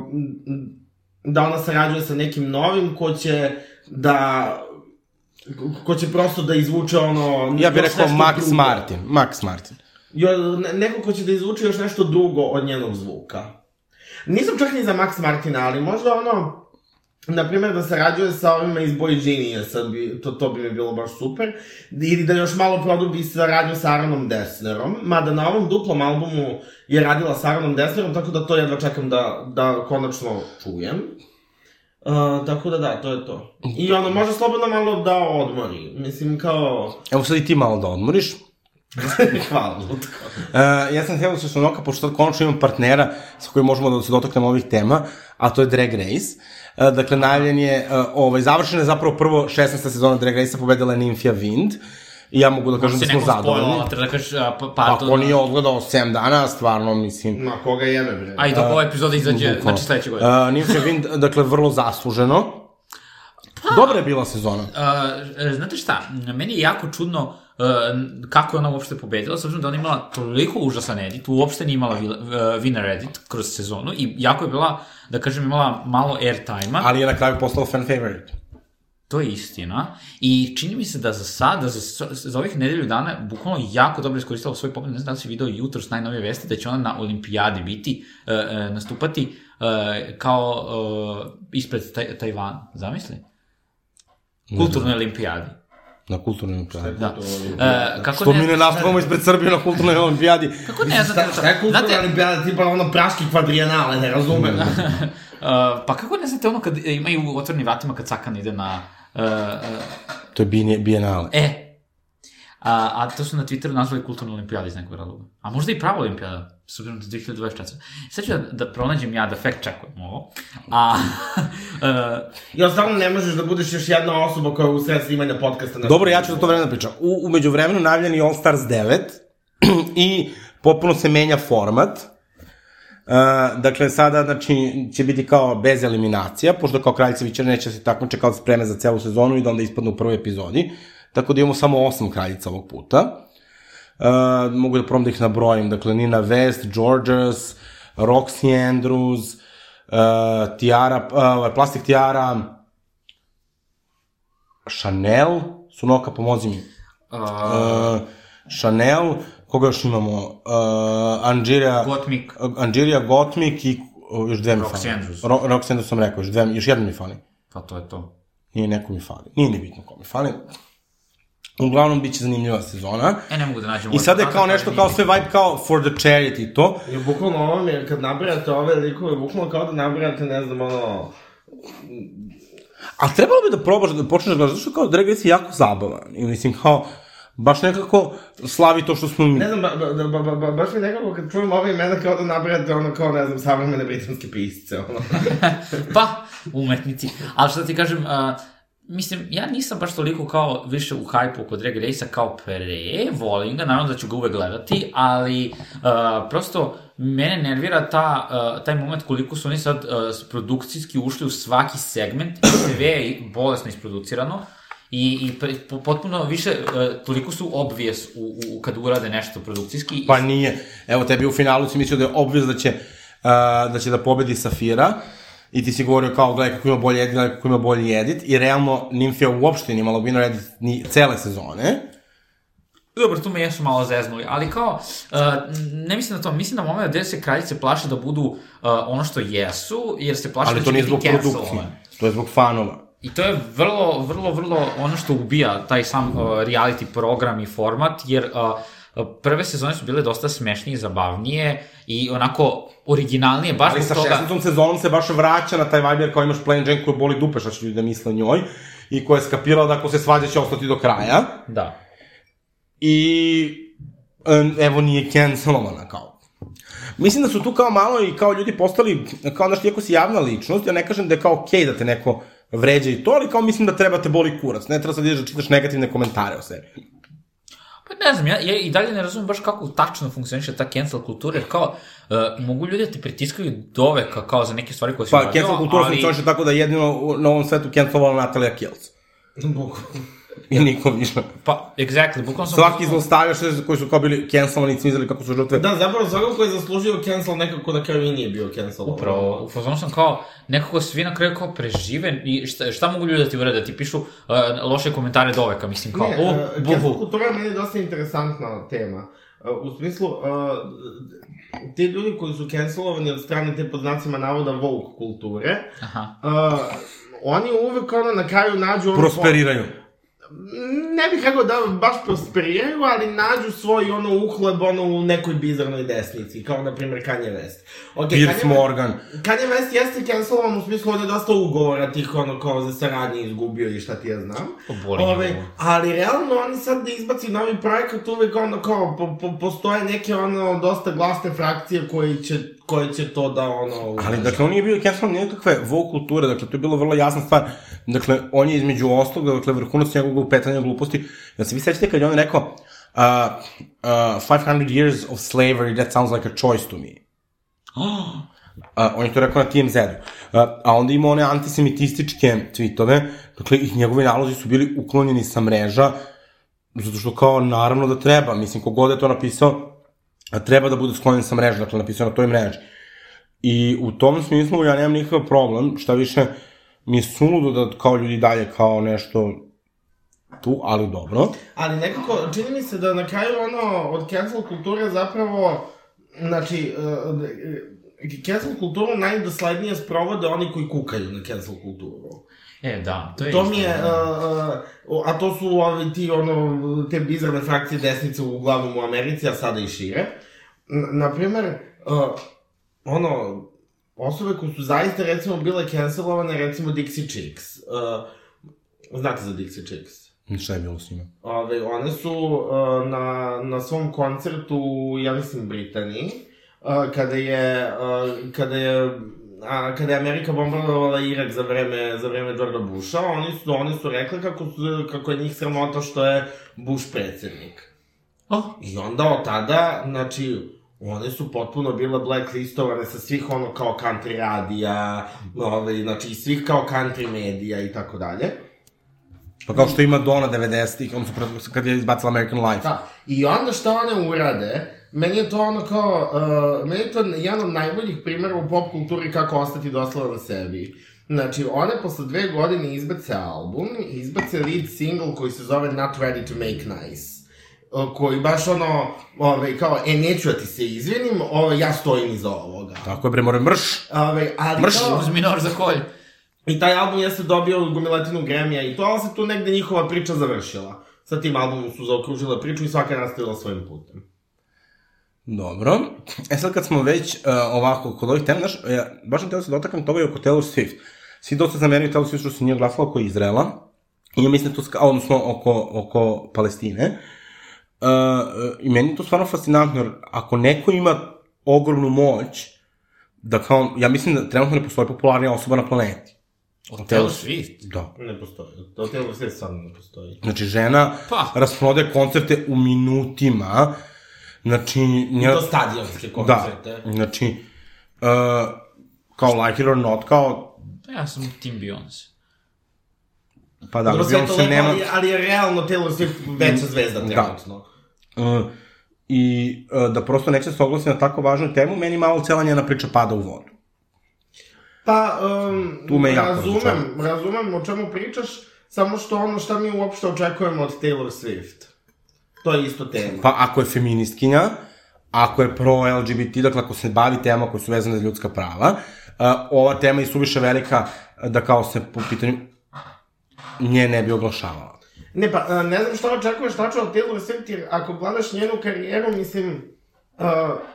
da ona sarađuje sa nekim novim ko će da, ko će prosto da izvuče ono... Ja bih još rekao nešto Max drugo. Martin, Max Martin. Jo, ne- neko ko će da izvuče još nešto drugo od njenog zvuka. Nisam čak ni za Max Martina, ali možda ono, na primjer da sarađuje sa ovima iz Boy Geniusa, bi, to, to bi mi bilo baš super, ili da još malo produbi saradnju sa Aaronom Dessnerom, mada na ovom duplom albumu je radila sa Aaronom Dessnerom, tako da to jedva čekam da, da konačno čujem. Uh, tako da da, to je to. I ono, može slobodno malo da odmori, mislim kao... Evo sad i ti malo da odmoriš. Hvala, Lutko. Uh, ja sam htio da se Sonoka, pošto sad konačno imam partnera sa kojim možemo da se dotaknemo ovih tema, a to je Drag Race. Uh, dakle, najavljen je, uh, ovaj, završena je zapravo prvo šesnaesta sezona Drag Race-a, pobedila je Nymphia Wind. I ja mogu da kažem da smo zadovoljni. Si nekom spojila, da kažeš pa, pa to... Ako nije odgledao sedam dana, stvarno, mislim... Ma, koga jebe, bre. A i dok ova epizoda izađe, Bukvalno. znači sledeće godine. Uh, Nymphia Wind, dakle, vrlo zasluženo. Dobra je bila sezona. Uh, znate šta, meni je jako čudno uh, kako je ona uopšte pobedila, s obzirom da ona imala toliko užasan edit, uopšte nije imala uh, winner edit kroz sezonu i jako je bila, da kažem, imala malo airtime-a. Ali je na kraju postala fan favorite. To je istina. I čini mi se da za sad, da za, za ovih nedelju dana, bukvalno jako dobro iskoristila svoj pogled. Ne znam da li si video jutros najnovije vesti da će ona na olimpijadi biti, uh, uh, nastupati uh, kao uh, ispred taj, Tajvan. Zamisli? Kulturnoj olimpijadi. Na kulturnoj olimpijadi. Da. Uh, kako Što mi ne nastupamo ispred Srbije na kulturnoj olimpijadi? Kako ne znate Šta, šta je kulturna olimpijada, tipa ono praški kvadrijenale, ne razumem. Uh, pa kako ne znate ono kad imaju u otvornim vratima kad Cakan ide na... Uh, uh, To je Bien- Bienale. e, a, a to su na Twitteru nazvali kulturna olimpijada iz nekog razloga. A možda i prava olimpijada, s obzirom do dve hiljade dvadeset četvrte. Sad ću da, da pronađem ja, da fact checkujem ovo. A, uh, Ja stvarno ne možeš da budeš još jedna osoba koja je u sred snimanja podcasta. Na Dobro, ja ću za to vreme da pričam. U, umeđu vremenu najavljen je All Stars devet i potpuno se menja format. Uh, dakle, sada, znači, će biti kao bez eliminacija, pošto kao kraljica Vičera neće se takmiče kao da spreme za celu sezonu i da onda ispadne u prvoj epizodi. Tako da imamo samo osam kraljica ovog puta. Uh, mogu da probam da ih nabrojim. Dakle, Nina West, Georges, Roxy Andrews, uh, Tiara, uh, Plastic Tiara, Chanel, Sunoka, pomozi mi. uh, Uh, Chanel, koga još imamo? Uh, Anđirija... Gottmik. Anđirija, Gottmik i uh, još dve mi Roxy fali. Andrews. Ro, Roxy Andrews sam rekao, još, dve, još jedan mi fali. pa to je to. Nije neko mi fali. Nije ni bitno ko mi fali. Uglavnom, bit će zanimljiva sezona. E, ne mogu da nađem... I sad je kao nešto, kao sve vibe kao for the charity to. I bukvalno ovo mi je, kad nabrajate ove likove, bukvalno kao da nabrajate, ne znam, ono... A trebalo bi da probaš da počneš da gledaš, zato što kao Drag Race je jako zabavan. I mislim, kao, baš nekako slavi to što smo mi. Ne znam, ba, ba, ba, ba, ba, baš mi nekako kad čujem ove imena kao da nabrajate ono kao, ne znam, savremene britanske pisce, ono. Pa, umetnici. Ali što da ti kažem, uh, mislim, ja nisam baš toliko kao više u hajpu kod Drag Race-a kao pre, volim ga, naravno da ću ga uvek gledati, ali uh, prosto mene nervira ta, uh, taj moment koliko su oni sad uh, produkcijski ušli u svaki segment, sve je bolesno isproducirano, I, i pre, po, potpuno više, uh, toliko su obvious u, u, kad urade nešto produkcijski. Pa nije. Evo, tebi u finalu si mislio da je obvez da će, uh, da će da pobedi Safira i ti si govorio kao, gledaj kako ima bolji edit, gledaj kako ima bolji edit i realno Nymphia uopšte nije imala winner edit ni cele sezone. Dobro, tu me jesu malo zeznuli, ali kao, uh, ne mislim na to, mislim na moment gde se kraljice plaše da budu uh, ono što jesu, jer se plaše Ali da to će nije biti zbog cancelovane. produkcije. To je zbog fanova. I to je vrlo, vrlo, vrlo ono što ubija taj sam uh, reality program i format, jer uh, prve sezone su bile dosta smešnije i zabavnije i onako originalnije, baš Ali zbog sa toga... šestnaestom sezonom se baš vraća na taj vibe, jer kao imaš Plain Jane koju boli dupe šta će ljudi da misle o njoj i koja je skapirala da ako se svađa će ostati do kraja. Da. I um, evo nije cancelovana kao. Mislim da su tu kao malo i kao ljudi postali, kao znaš, iako si javna ličnost, ja ne kažem da je kao okej okay da te neko vređa i to, ali kao mislim da treba te boli kurac, ne treba sad ideš da čitaš negativne komentare o sebi. Pa ne znam, ja, ja i dalje ne razumem baš kako tačno funkcioniše ta cancel kultura, jer kao, uh, mogu ljudi da ti pritiskaju doveka kao za neke stvari koje si pa, uradio, ali... Pa, cancel kultura funkcioniše tako da jedino na ovom svetu cancelovala Natalija Kills. Bogu. I nikom više. Pa, exactly, bukvalno sam... Svaki zlostavljaš koji su kao bili cancelovani, cmizali kako su žrtve. Da, zapravo svakog koji je zaslužio cancel nekako na kraju i nije bio cancel. Upravo, u fazonu sam kao, nekako svi na kraju kao prežive i šta, šta mogu ljudi da ti urade, da ti pišu uh, loše komentare doveka, mislim kao, ne, o, uh, buhu. Cancel kultura je meni dosta interesantna tema. Uh, u smislu, uh, ti ljudi koji su cancelovani od strane te pod znacima navoda woke kulture, Aha. Uh, oni uvek ono na kraju nađu... Ono prosperiraju. Ne bih rekao da baš prosperiraju, ali nađu svoj ono uhleb ono u nekoj bizarnoj desnici, kao na primjer Kanye West. Okay, Piers Kanye Morgan. Kanye West jeste cancelovan u smislu ovdje dosta ugovora tih ono kao za saradnje izgubio i šta ti ja znam. Ove, ali realno oni sad da izbaci novi projekat uvek ono kao po, po, postoje neke ono dosta glasne frakcije koje će, koje će to da ono... Ali dakle on nije bio cancelovan nikakve woke kulture, dakle to je bilo vrlo jasna stvar. Dakle on je između ostalog, dakle vrhunac njegovog upetanja gluposti. Ja se vi sećate kad je on rekao uh, uh, five hundred years of slavery, that sounds like a choice to me. Uh, on je to rekao na T M Z-u. Uh, a onda ima one antisemitističke tweetove, dakle i njegovi nalozi su bili uklonjeni sa mreža, zato što kao naravno da treba, mislim kogod je to napisao, treba da bude sklonjen sa mreža, dakle napisao na toj mreži. I u tom smislu ja nemam nikakav problem, šta više mi je suludo da kao ljudi dalje kao nešto tu, ali dobro. Ali nekako, čini mi se da na kraju ono, od cancel kulture zapravo, znači, uh, cancel kulturu najdoslednije sprovode oni koji kukaju na cancel kulturu. E, da, to je to isto. Mi je, uh, a to su ovi ti, ono, te bizarne frakcije desnice uglavnom u Americi, a sada i šire. N- naprimer, uh, ono, osobe koje su zaista, recimo, bile cancelovane, recimo Dixie Chicks. Uh, znate za Dixie Chicks? Šta je bilo s njima? Ove, one su uh, na, na svom koncertu, ja mislim, Britaniji, uh, kada je, uh, kada je, a, kada je Amerika bombardovala Irak za vreme, za vreme Georgea Busha, oni su, oni su rekli kako, su, kako je njih sramota što je Bush predsjednik. Oh. I onda od tada, znači, one su potpuno bile blacklistovane sa svih ono kao country radija, ove, znači, svih kao country medija i tako dalje. Pa kao što ima Dona devedesetih, on su kad je izbacila American Life. Da, i onda što one urade, meni je to ono kao, uh, meni je to jedan od najboljih primjera u pop kulturi kako ostati dosledan sebi. Znači, one posle dve godine izbace album, izbace lead single koji se zove Not Ready to Make Nice. Koji baš ono, ove, kao, e, neću da ti se izvinim, ove, ja stojim iza ovoga. Tako je, bre, more mrš. Ove, ali mrš, kao... Uzmi nož za kolj. I taj album jeste dobio gomiletinu Grammy-a i to, ali se tu negde njihova priča završila. Sa tim albumom su zaokružila priču i svaka je nastavila svojim putem. Dobro. E sad kad smo već uh, ovako, kod ovih tema, znaš, ja, baš sam teo se dotakam toga i oko Taylor Swift. Svi dosta zameraju Taylor Swift što se nije glasala oko Izraela. I ja mislim to, odnosno oko, oko Palestine. Uh, I meni je to stvarno fascinantno, jer ako neko ima ogromnu moć, da kao, ja mislim da trenutno ne postoji popularnija osoba na planeti. Od Taylor Swift? Da. Ne postoji. Od Taylor Swift stvarno ne postoji. Znači, žena pa. rasprodaje koncerte u minutima, znači... Nja... I to stadionske koncerte. Da, znači, uh, kao like it or not, kao... Ja sam Team Beyoncé. Pa da, Beyoncé nema... Ali, ali je realno Taylor Swift veća zvezda trenutno. Da. Uh, I uh, da prosto neće se oglasi na tako važnu temu, meni malo cela njena priča pada u vodu. Pa, um, tu me razumem, razumem o čemu pričaš, samo što ono šta mi uopšte očekujemo od Taylor Swift. To je isto tema. Pa ako je feministkinja, ako je pro-L G B T, dakle ako se bavi tema koje su vezane za ljudska prava, uh, ova tema je suviše velika da kao se po pitanju nje ne bi oglašavala. Ne, pa, ne znam šta očekuješ tačno od Taylor Swift, jer ako gledaš njenu karijeru, mislim, uh,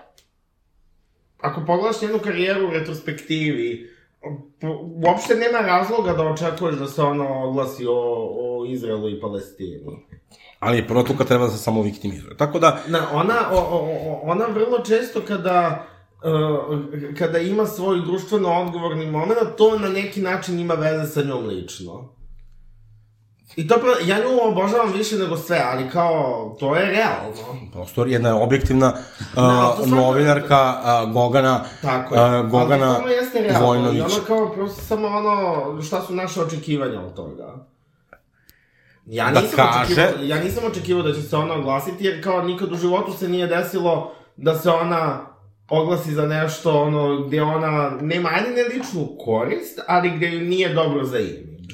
ako pogledaš njenu karijeru u retrospektivi, uopšte nema razloga da očekuješ da se ona oglasi o, o Izraelu i Palestini. Ali je prvo tu kad treba da se samo viktimizuje. Tako da... Na, ona, o, o, ona vrlo često kada, uh, kada ima svoj društveno odgovorni moment, to na neki način ima veze sa njom lično. I to, pra- ja nju obožavam više nego sve, ali kao, to je realno. Prosto jedna objektivna uh, Da, to stvarno- novinarka uh, Gogana, Tako je. uh, Gogana ali to stvarno jeste realno. I Vojnović. ono kao, prosto samo ono, šta su naše očekivanja od toga. Ja Da nisam, kaže- očekivao, ja nisam očekivao da će se ona oglasiti, jer kao nikad u životu se nije desilo da se ona oglasi za nešto, ono, gde ona nema, ajde ne ličnu korist, ali gde ju nije dobro za imidž.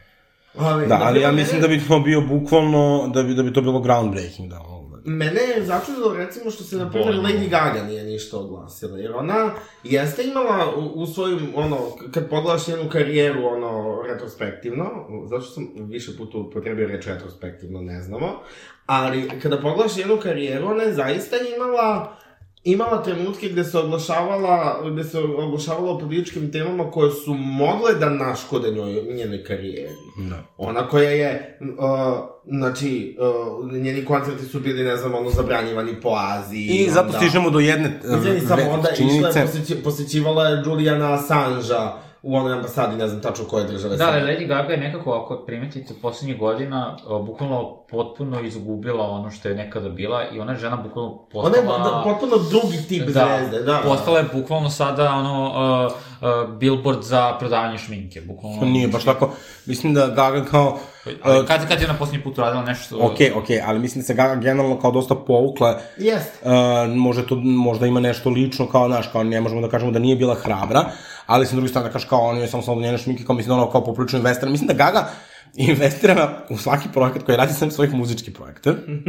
Ali, Da, ali ja mene- mislim da bi to bio bukvalno, da bi, da bi to bilo groundbreaking, da. Mene je začudilo, recimo, što se, na primjer, Lady Gaga nije ništa oglasila, jer ona jeste imala u, u svojim, ono, kad pogledaš njenu karijeru, ono, retrospektivno, zato što sam više puta upotrebio reč retrospektivno, ne znamo, ali kada pogledaš njenu karijeru, ona je zaista imala, imala trenutke gde se oglašavala, gde se oglašavala o političkim temama koje su mogle da naškode njoj, njenoj karijeri. Da. Ona koja je, uh, znači, uh, njeni koncerti su bili, ne znam, ono, zabranjivani po Aziji. I zato onda- stižemo do jedne uh, Izvini, samo onda išla činjenice. je, posjeći, posjećivala je Juliana Assangea u onoj ambasadi, ne znam tačno koje države. Da, sad. ali Lady Gaga je nekako, ako primetite, poslednjih godina uh, bukvalno potpuno izgubila ono što je nekada bila i ona je žena bukvalno Ona postala... je da, potpuno drugi tip zvezde, da. Postala je bukvalno sada ono, uh, uh, billboard za prodavanje šminke, bukvalno. Nije baš tako. Mislim da Gaga kao... Ali kad, kad je na posljednji put uradila nešto... Okej, okay, okej, okay, ali mislim da se Gaga generalno kao dosta povukla. Jeste. Uh, možda, to, možda ima nešto lično, kao, znaš, kao ne možemo da kažemo da nije bila hrabra, ali sa druge strane da kažeš kao on je samo samo njene šminke, kao mislim da ono kao poprilično investira. Mislim da Gaga investira u svaki projekat koji radi sam svojih muzičkih projekta.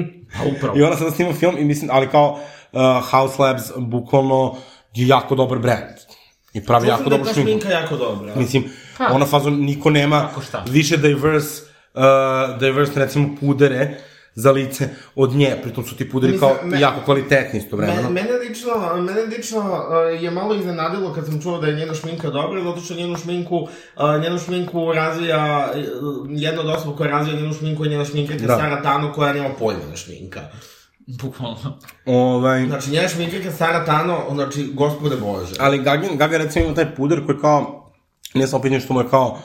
A upravo. I ona sada snima film i mislim, ali kao uh, House Labs bukvalno je jako dobar brand. I pravi jako Mislim da je dobro ta šminku. šminka jako dobra. Mislim, Ha. ona fazon, niko nema Kako šta? više diverse, uh, diverse, recimo, pudere za lice od nje, pritom su ti puderi Mislim, kao me- jako kvalitetni isto vremeno. Me, mene lično, mene lično uh, je malo iznenadilo kad sam čuo da je njena šminka dobra, zato što njenu šminku, uh, njenu šminku razvija, uh, jedna od osoba koja razvija njenu šminku je njena šminkerka Da. Sara Tano, koja nema pojma na šminka. Bukvalno. Ovaj, Znači, njena šminkerka Sara Tano, znači, gospode Bože. ali Gaga, Gaga recimo ima taj puder koji kao, nije samo pitanje što mu je kao,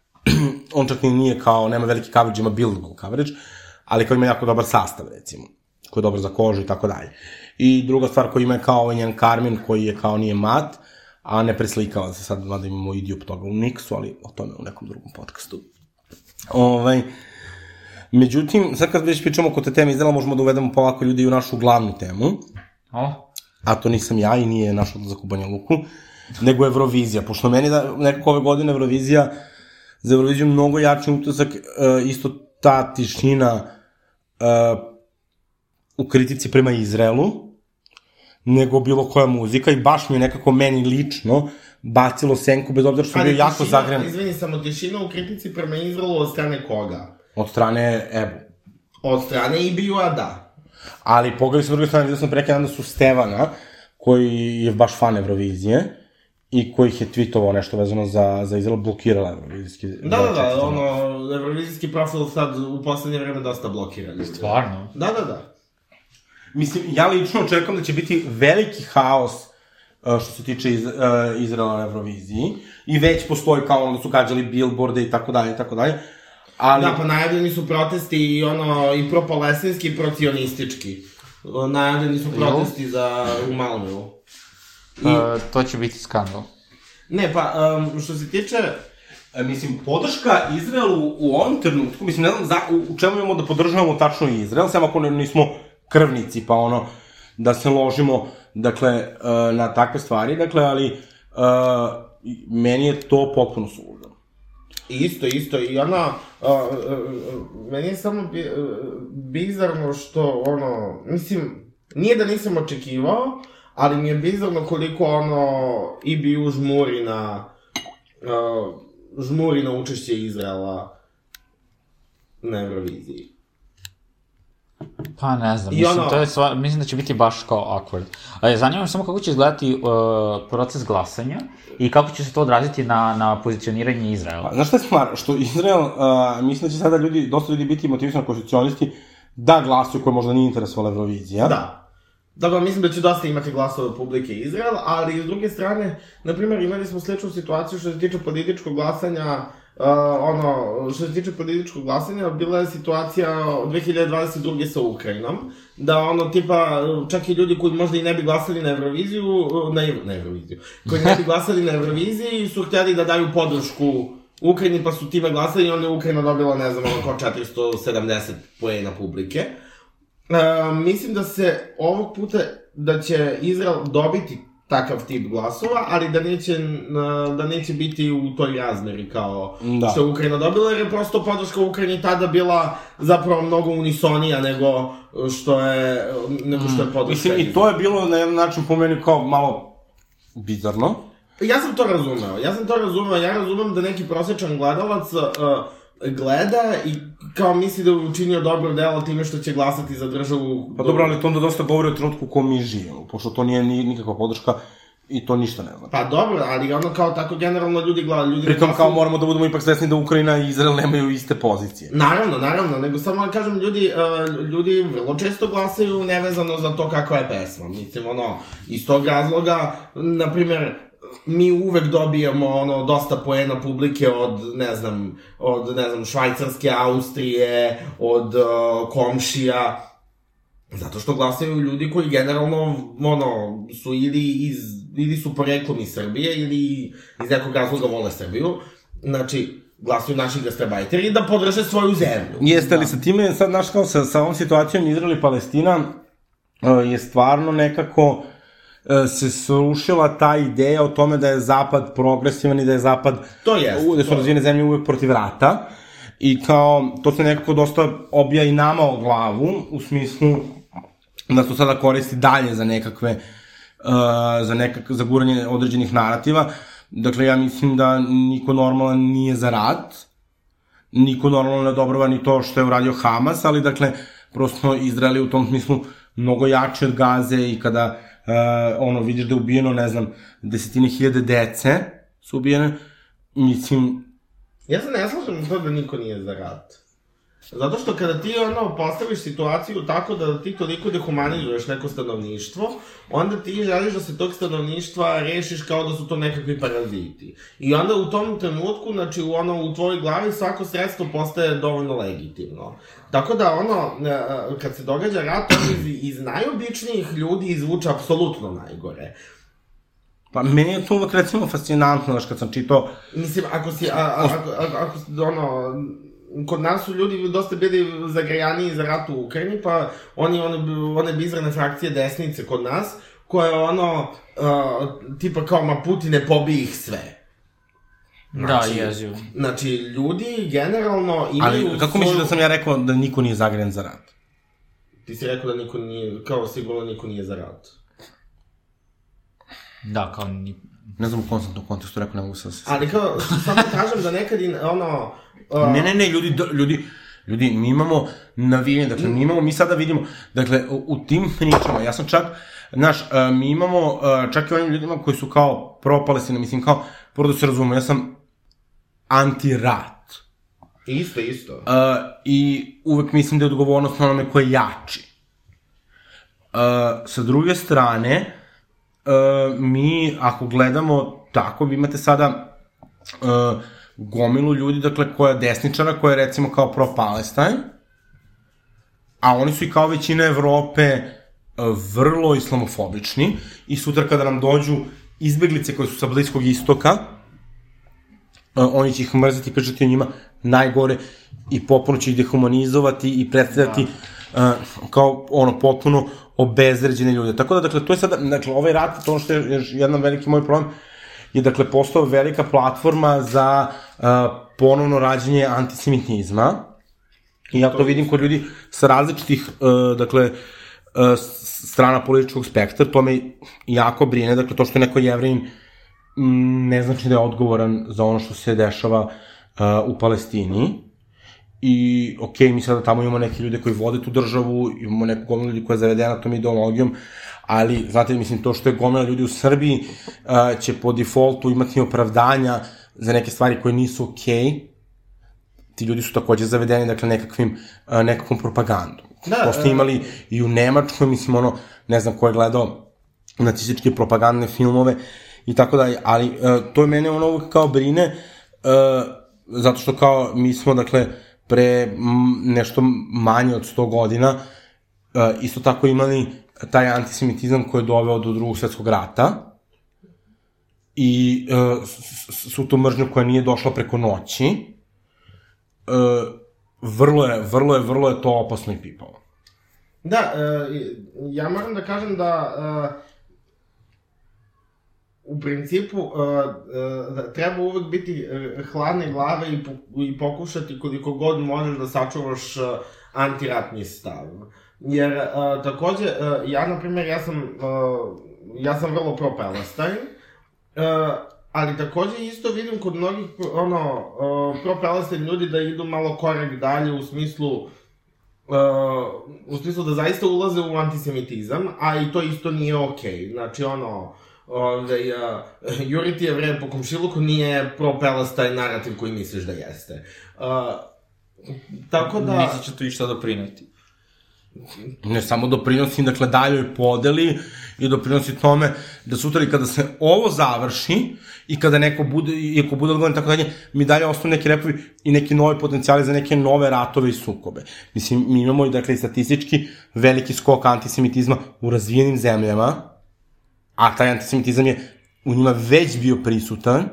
on čak i nije kao, nema veliki coverage, ima buildable coverage, ali kao ima jako dobar sastav, recimo, koji je dobar za kožu i tako dalje. I druga stvar koju ima je kao ovaj njen Carmen, koji je kao nije mat, a ne preslikava se, sad mada imamo i dupe toga u Nixu, ali o tome u nekom drugom podcastu. Ovaj, međutim, sad kad već pričamo oko te teme Izraela, možemo da uvedemo polako ljudi u našu glavnu temu, O, a to nisam ja i nije naš odlazak u Banja Luku, nego Eurovizija, pošto meni da nekako ove godine Eurovizija, za Euroviziju mnogo jači utisak, uh, isto ta tišina uh, u kritici prema Izraelu, nego bilo koja muzika i baš mi je nekako meni lično bacilo senku, bez obzira što sam bio jako tišina- zagrevan Izvini, samo tišina u kritici prema Izraelu od strane koga? od strane Ebu. Od strane I B U-a, da. Ali pogledaj sa druge strane, vidio sam preke dan da su Stevana, koji je baš fan Eurovizije, i koji ih je tweetovao nešto vezano za, za Izrael, blokirala Eurovizijski... Da, da, da, ono, eurovizijski profil sad u poslednje vreme dosta blokira ljudi. stvarno. Da, da, da. Mislim, ja lično očekujem da će biti veliki haos uh, što se tiče iz, uh, Izraela na Euroviziji, i već postoji kao ono da su gađali billboarde i tako dalje i tako dalje, ali... Da, pa najavljeni su protesti i ono, i pro-palestinski i pro-cionistički. Najavljeni su protesti za, u Malmeu. I, Uh, to će biti skandal. ne, pa, um, što se tiče, E, mislim, podrška Izraelu u ovom trenutku, mislim, ne znam za, u, u čemu imamo da podržavamo tačno Izrael, samo ako ne, nismo krvnici, pa ono, da se ložimo, dakle, uh, na takve stvari, dakle, ali uh, meni je to potpuno suludo. isto, isto, i ona, uh, uh, uh, meni je samo bi, uh, bizarno što, ono, mislim, nije da nisam očekivao, ali mi je bizarno koliko, ono, I B U žmuri na, uh, žmuri na učešće Izraela na Euroviziji. Pa ne znam, I mislim, ono- to je stvar, mislim da će biti baš kao awkward. A, zanima me samo kako će izgledati uh, proces glasanja i kako će se to odraziti na, na pozicioniranje Izraela. Pa, znaš šta je stvar? Što Izrael, uh, mislim da će sada ljudi, dosta ljudi biti motivisani konstitucionisti da glasuju koje možda nije interesovala Eurovizija. Da. Dobro, mislim da će dosta imati glasove publike Izrael, ali s druge strane, na primjer, imali smo sličnu situaciju što se tiče političkog glasanja uh, Uh, ono, što se tiče političkog glasanja, bila je situacija dve hiljade dvadeset druge sa Ukrajinom, da ono, tipa, čak i ljudi koji možda i ne bi glasali na Euroviziju, na, na Euroviziju, koji ne bi glasali na Euroviziji su htjeli da daju podršku Ukrajini, pa su time glasali i onda je Ukrajina dobila, ne znam, ono, kao četiristo sedamdeset poena publike. Uh, mislim da se ovog puta, da će Izrael dobiti takav tip glasova, ali da neće, da neće biti u toj razmeri kao da. Što je Ukrajina dobila, jer je prosto podrška Ukrajini tada bila zapravo mnogo unisonija nego što je, nego što je podrška. Mislim, i to je bilo na jedan način po meni kao malo bizarno. Ja sam to razumeo, ja sam to razumeo, ja razumem da neki prosječan gledalac uh, gleda i kao misli da je učinio dobro delo time što će glasati za državu... Pa dobro, ali to onda dosta govori o trenutku u kom mi živimo, pošto to nije nikakva podrška i to ništa ne znači. Pa dobro, ali ono kao tako generalno ljudi gledaju... Pritom kao moramo da budemo ipak svesni da Ukrajina i Izrael nemaju iste pozicije. Naravno, naravno, nego samo da kažem, ljudi, uh, ljudi vrlo često glasaju nevezano za to kakva je pesma. Mislim, ono, iz tog razloga, na primjer, mi uvek dobijemo ono dosta poena publike od, ne znam, od, ne znam, Švajcarske, Austrije, od uh, komšija, zato što glasaju ljudi koji generalno, ono, su ili iz, ili su poreklom iz Srbije, ili iz nekog razloga vole Srbiju, znači, glasaju naši gastarbajteri da podrže svoju zemlju. Jeste li sa time, sad, znaš, kao sa, sa ovom situacijom Izrael i Palestina, uh, je stvarno nekako se srušila ta ideja o tome da je Zapad progresivan i da je Zapad, to jest, da su razvijene zemlje uvek protiv rata. I kao, to se nekako dosta obija i nama o glavu, u smislu da su sada koristi dalje za nekakve, uh, za nekak, za guranje određenih narativa. Dakle, ja mislim da niko normalan nije za rat, niko normalno ne odobrava ni to što je uradio Hamas, ali dakle, prosto Izrael je u tom smislu mnogo jači od Gaze i kada Uh, ono, vidiš da je ubijeno, ne znam, desetine hiljade dece su ubijene, mislim... Ja se ne slažem to da niko nije za rat. Zato što kada ti, ono, postaviš situaciju tako da ti toliko dehumanizuješ neko stanovništvo, onda ti želiš da se tog stanovništva rešiš kao da su to nekakvi paraziti. I onda u tom trenutku, znači, u, ono, u tvojoj glavi svako sredstvo postaje dovoljno legitimno. Tako da, ono, kad se događa rat, on iz, iz najobičnijih ljudi izvuče apsolutno najgore. Pa, meni je to uvek, recimo, fascinantno, znaš, kad sam čitao... Mislim, ako si, a, a, ako, ako, ako, ono... Kod nas su ljudi dosta bili zagrejaniji za rat u Ukrajini, pa oni, one, one bizarne frakcije desnice kod nas, koje ono, uh, tipa kao, ma Putine, pobij ih sve. Znači, da, jezivo. Znači, ljudi generalno imaju... Ali, kako misliš da sam ja rekao da niko nije zagrejan za rat? Ti si rekao da niko nije, kao sigurno niko nije za rat. Da, kao ni... Ne znam u kom sam to kontekstu rekao, ne mogu sad se... Ali kao, samo kažem da nekad i, ono... Uh... Ne, ne, ne, ljudi, ljudi, ljudi, mi imamo navijanje, dakle, mi imamo, mi sada vidimo, dakle, u, u tim pričama, ja sam čak, znaš, uh, mi imamo, uh, čak i onim ljudima koji su kao pro-Palestina, mislim, kao, prvo da se razumemo, ja sam anti-rat. Isto, isto. Uh, I uvek mislim da je odgovornost na onome ko je jači. Uh, sa druge strane, uh, mi, ako gledamo tako, vi imate sada... Uh, gomilu ljudi, dakle, koja je desničara, koja je, recimo, kao pro-Palestine, a oni su i kao većina Evrope vrlo islamofobični i sutra kada nam dođu izbeglice koje su sa Bliskog istoka, oni će ih mrziti i pričati o njima najgore i potpuno će ih dehumanizovati i predstavljati da. uh, kao, ono, potpuno obezređene ljude. Tako da, dakle, to je sada, dakle, ovaj rat, to ono što je jedan veliki moj problem, je, dakle, postao velika platforma za uh, ponovno rađenje antisemitizma. I ja to vidim kod ljudi sa različitih, uh, dakle, uh, strana političkog spektra. To me jako brine, dakle, to što je neko Jevrin ne znači da je odgovoran za ono što se dešava uh, u Palestini. I, okej, okay, mi sada tamo imamo neke ljude koji vode tu državu, imamo neku gomila ljudi koja je zavedena tom ideologijom, ali, znate, mislim, to što je gomila ljudi u Srbiji uh, će po defaultu imati opravdanja za neke stvari koje nisu okej. Okay. Ti ljudi su takođe zavedeni, dakle, nekakvim, uh, nekakvom propagandom. Da, to ste imali i u Nemačkoj, mislim, ono, ne znam ko je gledao nacističke propagandne filmove i tako dalje, ali uh, to je mene ono uvijek kao brine, uh, zato što kao mi smo, dakle, pre m, nešto manje od sto godina uh, isto tako imali taj antisemitizam koji je doveo do drugog svetskog rata i uh, su to mržnju koja nije došla preko noći. Uh, vrlo je, vrlo je, vrlo je to opasno i pipavo. Da, uh, ja moram da kažem da uh, u principu uh, uh, treba uvek biti uh, hladne glave i, po, i pokušati koliko god možeš da sačuvaš uh, antiratni stav. Jer uh, takođe, uh, ja na primjer, ja sam, uh, ja sam vrlo pro-Palestine, uh, ali takođe isto vidim kod mnogih ono, uh, pro-Palestine ljudi da idu malo korak dalje u smislu Uh, u smislu da zaista ulaze u antisemitizam, a i to isto nije okej. Okay. Znači, ono, ovdje, uh, juriti je vreme po komšiluku nije pro-Palestine narativ koji misliš da jeste. Uh, tako da... Misli će to išta doprineti. Ne samo doprinosi, dakle, daljoj podeli i doprinosi tome da sutra i kada se ovo završi i kada neko bude, i ako bude odgovoran tako dalje, mi dalje ostanu neki repovi i neki novi potencijali za neke nove ratove i sukobe. Mislim, mi imamo i, dakle, i statistički veliki skok antisemitizma u razvijenim zemljama, a taj antisemitizam je u njima već bio prisutan.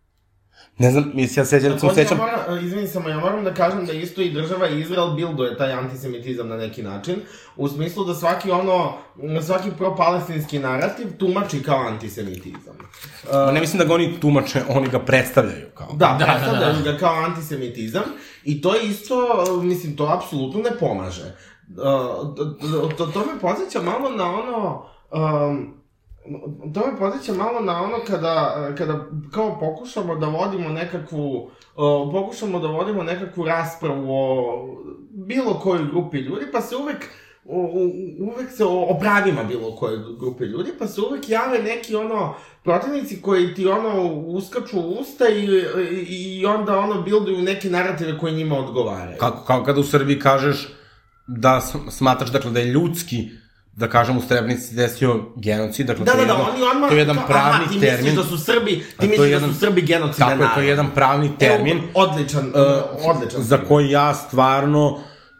Ne znam, mislim, ja sećam, sam sećam... Ja moram, izvini samo, ja moram da kažem da isto i država Izrael bilduje taj antisemitizam na neki način, u smislu da svaki ono, svaki pro-palestinski narativ tumači kao antisemitizam. Uh, ne mislim da ga oni tumače, oni ga predstavljaju kao. Da, da predstavljaju da, da. ga kao antisemitizam i to isto, mislim, to apsolutno ne pomaže. Uh, to, to, to me podsjeća malo na ono... Um, To me podsjeća malo na ono kada, kada kao pokušamo da vodimo nekakvu, uh, pokušamo da vodimo nekakvu raspravu o bilo kojoj grupi ljudi, pa se uvek, u, uvek se o, o pravima bilo koje grupe ljudi, pa se uvek jave neki ono protivnici koji ti ono uskaču u usta i, i, i onda ono bilduju neke narative koje njima odgovaraju. Kako, kao kada u Srbiji kažeš da smatraš, dakle, da je ljudski, da kažem, u Srebrenici desio genocid, dakle, da, to, je da, jedan, da, oni odmah, to je jedan pravni aha, ti termin. Misliš da su Srbi, ti misliš jedan, da su Srbi genocida narod. Tako je, to je jedan pravni termin. Evo, odličan, uh, odličan. Za koji ja stvarno,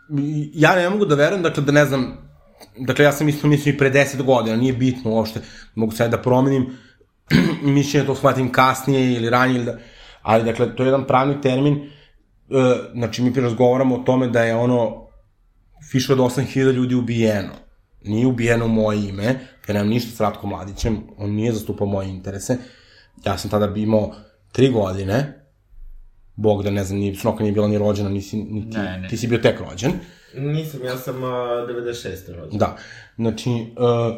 ja ne mogu da verujem, dakle, da ne znam, dakle, ja sam isto mislio i pre deset godina, nije bitno uopšte, mogu sad da promenim, mišljenje to shvatim kasnije ili ranije, ili da, ali, dakle, to je jedan pravni termin, uh, znači, mi razgovaramo o tome da je ono, više od osam hiljada ljudi ubijeno. Nije ubijeno moje ime, jer nemam ništa s Ratkom Mladićem, on nije zastupao moje interese. Ja sam tada bi imao tri godine, Bog da ne znam, ni Snoka nije bila ni rođena, nisi, ni ti, ne, ne. Ti si bio tek rođen. Nisam, ja sam uh, devedeset šeste rođen. Da, znači, uh,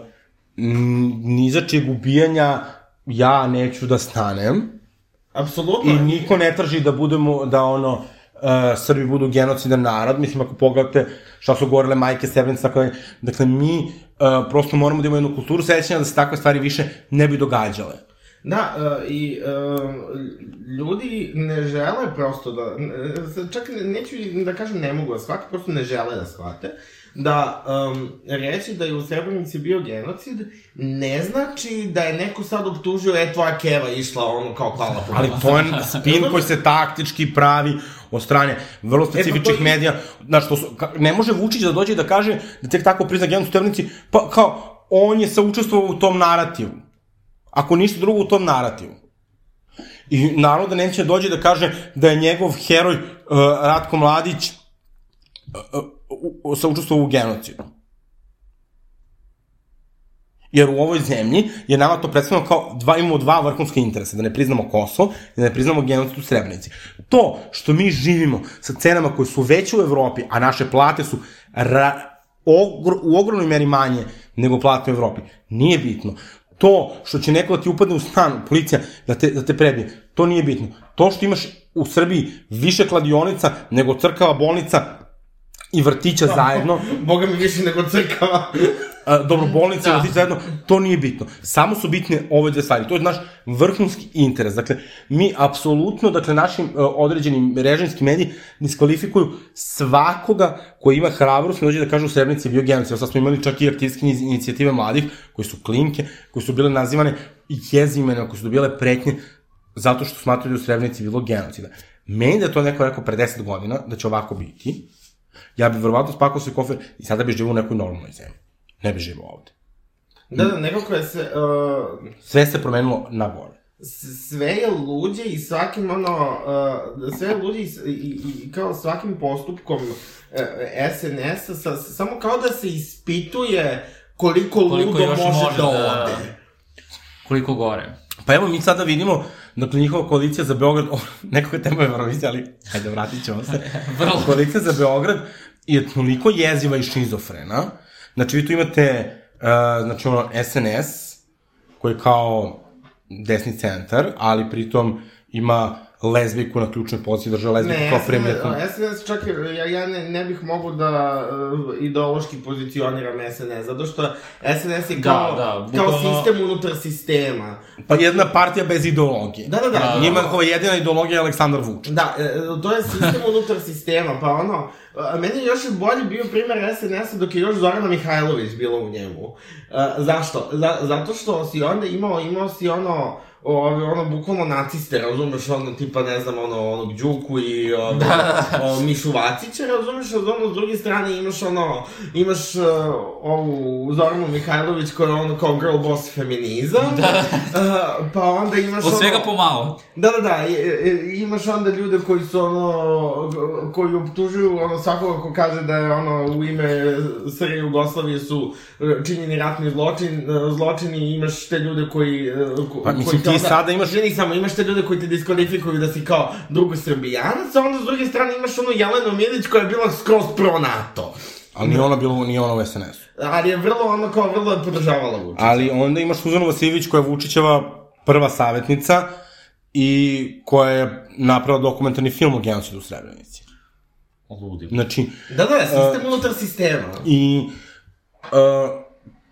ni za čeg ubijanja ja neću da stanem. Apsolutno. I niko ne traži da budemo, da ono, Uh, Srbi budu genocidan narod, mislim, ako pogledate šta su govorile majke, Srebrenice, tako da, dakle, mi uh, prosto moramo da imamo jednu kulturu sećanja da se takve stvari više ne bi događale. Da, uh, i uh, ljudi ne žele prosto da, čak neću da kažem ne mogu da shvate, prosto ne žele da shvate, da um, reći da je u Srebrenici bio genocid, ne znači da je neko sad optužio, e, tvoja keva išla ono kao klala po. Ali to je spin koji se taktički pravi od strane vrlo specifičnih e, medija, znaš, to su, ka, ne može Vučić da dođe i da kaže da tek tako prizna genocid u Srebrenici, pa kao, on je saučestvovao u tom narativu. Ako ništa drugo u tom narativu. I naravno da neće dođe da kaže da je njegov heroj uh, Ratko Mladić uh, uh, saučestvovao u genocidu. Jer u ovoj zemlji je nama to predstavljeno kao dva, imamo dva vrhunske interesa, da ne priznamo Kosovo i da ne priznamo genocid u Srebrenici. To što mi živimo sa cenama koje su veće u Evropi, a naše plate su ra, ogr, u ogromnoj meri manje nego plate u Evropi, nije bitno. To što će neko da ti upadne u stan, policija, da te, da te prebije, to nije bitno. To što imaš u Srbiji više kladionica nego crkava, bolnica i vrtića da, zajedno. Boga mi više nego crkava. Dobro, bolnice i vrtića zajedno, to nije bitno. Samo su bitne ove dve stvari. To je naš vrhunski interes. Dakle, mi apsolutno, dakle, našim uh, određenim režimskim mediji diskvalifikuju svakoga koji ima hrabrost i dođe da kaže u Srebrenici je bio genocid. Sad smo imali čak i aktivistske inicijative mladih, koji su klinke, koji su bile nazivane jezimene, koji su dobile pretnje zato što smatraju da u Srebrenici bilo genocida. Meni da je to neko rekao pre deset godina, da će ovako biti, ja bih verovatno spakao svoj kofer i sada bih živao u nekoj normalnoj zemlji. Ne bih živao ovde. Da, da, nekako je se... Uh, sve se promenilo na bolje. Sve je luđe i svakim, ono... Uh, sve je luđe i, i, i kao svakim postupkom uh, S N S-a, sa, samo kao da se ispituje koliko, koliko ludo može, može da ode. Koliko gore. Pa evo mi sada vidimo, dakle, njihova koalicija za Beograd, oh, nekako je tema Eurovizija, ali hajde, vratit ćemo se. Koalicija za Beograd je toliko jeziva i šizofrena. Znači, vi tu imate, uh, znači, ono, S N S, koji je kao desni centar, ali pritom ima lezbijku na ključnoj poziciji, drža lezbijku kao premijetnu. Ne, S N S čak, ja, ja ne, ne bih mogu da uh, ideološki pozicioniram S N S, zato što S N S je kao, da, da, kao sistem unutar sistema. Pa jedna partija bez ideologije. Da, da, da. Njima kao jedina ideologija je Aleksandar Vučić. Da, to je sistem unutar sistema, pa ono, meni je još bolji bio primer S N S-a dok je još Zorana Mihajlović bila u njemu. Uh, zašto? Z- zato što si onda imao, imao si ono, o, ono, bukvalno naciste, razumeš, ono, tipa, ne znam, ono, onog Đuku i ono, da. o, Mišu Vacića, razumeš, ono, s druge strane imaš, ono, imaš uh, ovu Zoranu Mihajlović koja je ono kao girl boss feminizam, da. uh, pa onda imaš, od svega pomalo. Da, da, da, i, i, imaš onda ljude koji su, ono, koji optužuju, ono, svakoga ko kaže da je, ono, u ime Srbije Jugoslavije su činjeni ratni zločin, zločini, imaš te ljude koji... Ko, pa, mislim, ti sada imaš... Ženi samo, imaš te ljude koji te diskvalifikuju da si kao drugo Srbijanac, a onda s druge strane imaš onu Jelenu Milić koja je bila skroz pro NATO. Ali nije ona bilo, nije ona u S N S-u. Ali je vrlo, ono kao vrlo je podržavala Vučića. Ali onda imaš Suzanu Vasiljević koja je Vučićeva prva savjetnica i koja je napravila dokumentarni film o genocidu u Srebrenici. Ludim. Znači... Da, da, sistem uh, unutar sistema. I... Uh,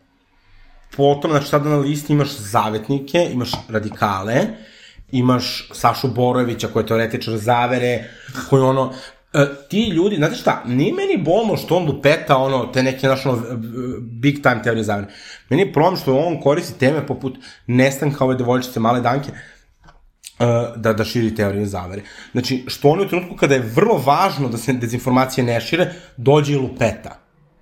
potom, znači, sada na listi imaš zavetnike, imaš radikale, imaš Sašu Borojevića koji je teoretičar zavere, koji ono... Uh, ti ljudi, znate šta, nije meni bolno što on lupeta ono, te neke naše ono, big time teorije zavere. Meni je problem što on koristi teme poput nestanka ove devojčice Male Danke, uh, da, da širi teorije zavere. Znači, što on u trenutku kada je vrlo važno da se dezinformacije ne šire, dođe i lupeta.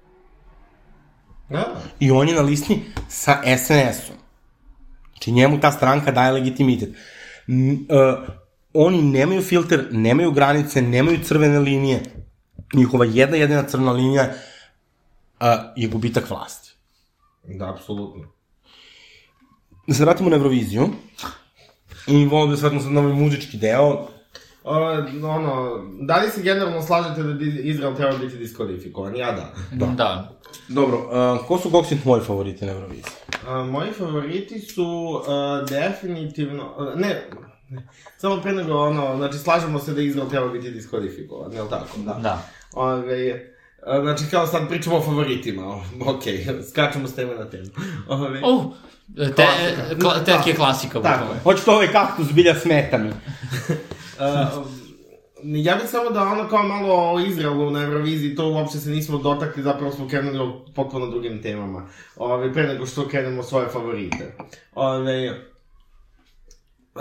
Da. I on je na listi sa S N S-om. Znači, njemu ta stranka daje legitimitet. N, uh, oni nemaju filter, nemaju granice, nemaju crvene linije. Njihova jedna jedina crvena linija uh, je gubitak vlasti. Da, apsolutno. Da se vratimo na Euroviziju. I volim da se vratimo sad na ovaj muzički deo. Uh, ono, da li se generalno slažete da Izrael treba biti diskvalifikovan? Ja da. Da. Da. Dobro, uh, ko su Goksin tvoji favoriti na Euroviziji? Uh, moji favoriti su uh, definitivno... Uh, ne, ne, samo pre nego, ono, znači, slažemo se da Izrael treba biti diskvalifikovan, je li tako? Da. Da. Ove, uh, znači, kao sad pričamo o favoritima, okej, okay, skačemo s teme na temu. Ove, Oh, te, kla, tek je klasika. Tako je. Hoćete ovaj kaktus, bilja smeta mi. Uh, ja bih samo da ono kao malo o Izraelu na Euroviziji, to uopšte se nismo dotakli, zapravo smo krenuli o potpuno drugim temama. Ove, pre nego što krenemo svoje favorite. Ove, uh,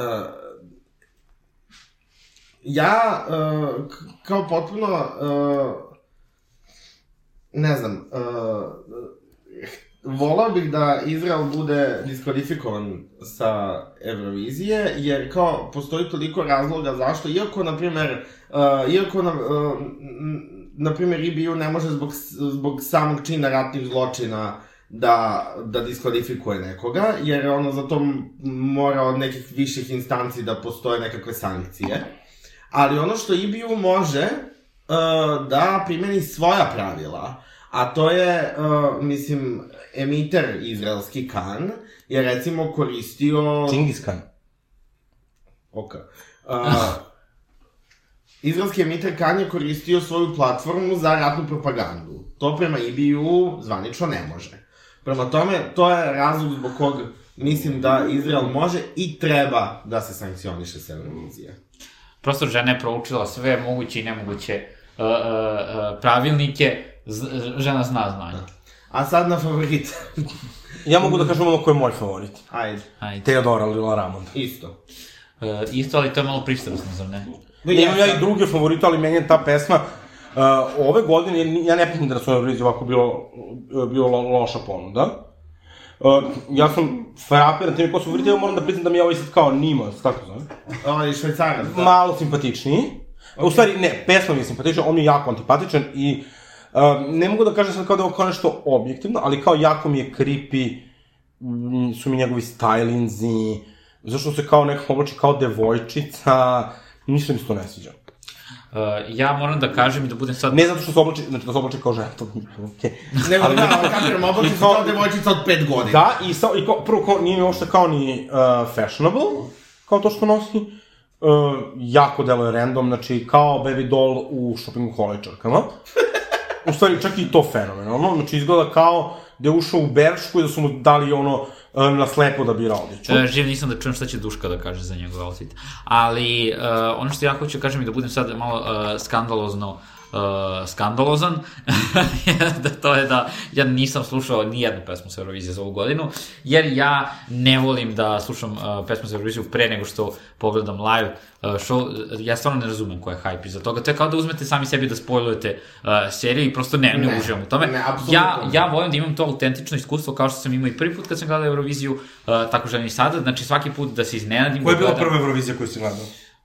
ja, uh, kao potpuno, uh, ne znam, uh, volao bih da Izrael bude diskvalifikovan sa Eurovizije, jer kao postoji toliko razloga zašto, iako, na primjer, uh, iako, na, uh, na primjer, I B U ne može zbog, zbog samog čina ratnih zločina da, da diskvalifikuje nekoga, jer ono, za to mora od nekih viših instanci da postoje nekakve sankcije. Ali ono što I B U može, uh, da primeni svoja pravila, a to je, uh, mislim, emiter izraelski Kan je recimo koristio... Čingis Kan. Ok. Uh, izraelski emiter Kan je koristio svoju platformu za ratnu propagandu. To prema I B U zvanično ne može. Prema tome, to je razlog zbog kog mislim da Izrael može i treba da se sankcioniše sa Eurovizije. Prosto žena je proučila sve moguće i nemoguće uh, uh, uh, pravilnike, Z, žena zna znanje. A sad na favorit. Ja mogu da kažem ono ko je moj favorit. Ajde. Ajde. Teodora Lila Ramond. Isto. Uh, isto, ali to je malo pristrasno, zar ne? Imam ja i druge favorite, ali meni je ta pesma uh, ove godine, ja ne pitam da su na Euroviziji ovako bilo, bilo lo, loša ponuda. Uh, ja sam frapiran tim ko su favorite, ja moram da priznam da mi je ovaj sad kao Nimas, tako zove. Ovaj Švajcarac, da. Malo simpatičniji. Okay. U stvari, ne, pesma mi je simpatična, on mi je jako antipatičan i uh, ne mogu da kažem sad kao da je kao nešto objektivno, ali kao jako mi je creepy, m, su mi njegovi stylinzi, zašto se kao nekako oblači kao devojčica, ništa mi se to ne sviđa. Uh, ja moram da kažem i da budem sad... Ne zato što se oblači, znači da se oblači kao žena, to okej. Okay. Nego da, ali kapiram, oblači se kao devojčica od pet godina. Da, i, sa, i kao, prvo kao, nije mi uopšte kao ni uh, fashionable, kao to što nosi, uh, jako deluje random, znači kao baby doll u shoppingu holičarkama. U stvari, čak i to fenomenalno, znači izgleda kao da je ušao u Beršku i da su mu dali ono na slepo da bira odjeću. E, živ nisam da čujem šta će Duška da kaže za njegov outfit. Ali, uh, ono što ja hoću kažem i da budem sad malo uh, skandalozno uh, skandalozan, da to je da ja nisam slušao ni jednu pesmu sa Eurovizije za ovu godinu, jer ja ne volim da slušam uh, pesmu sa Euroviziju pre nego što pogledam live uh, show. Ja stvarno ne razumem ko je hype iza toga. To je kao da uzmete sami sebi da spoilujete uh, seriju i prosto ne, ne, ne uživam u tome. Ne, ja, ja volim da imam to autentično iskustvo kao što sam imao i prvi put kad sam gledao Euroviziju, uh, tako želim i sada, znači svaki put da se iznenadim. Koja je bila prva Eurovizija koju si gledao?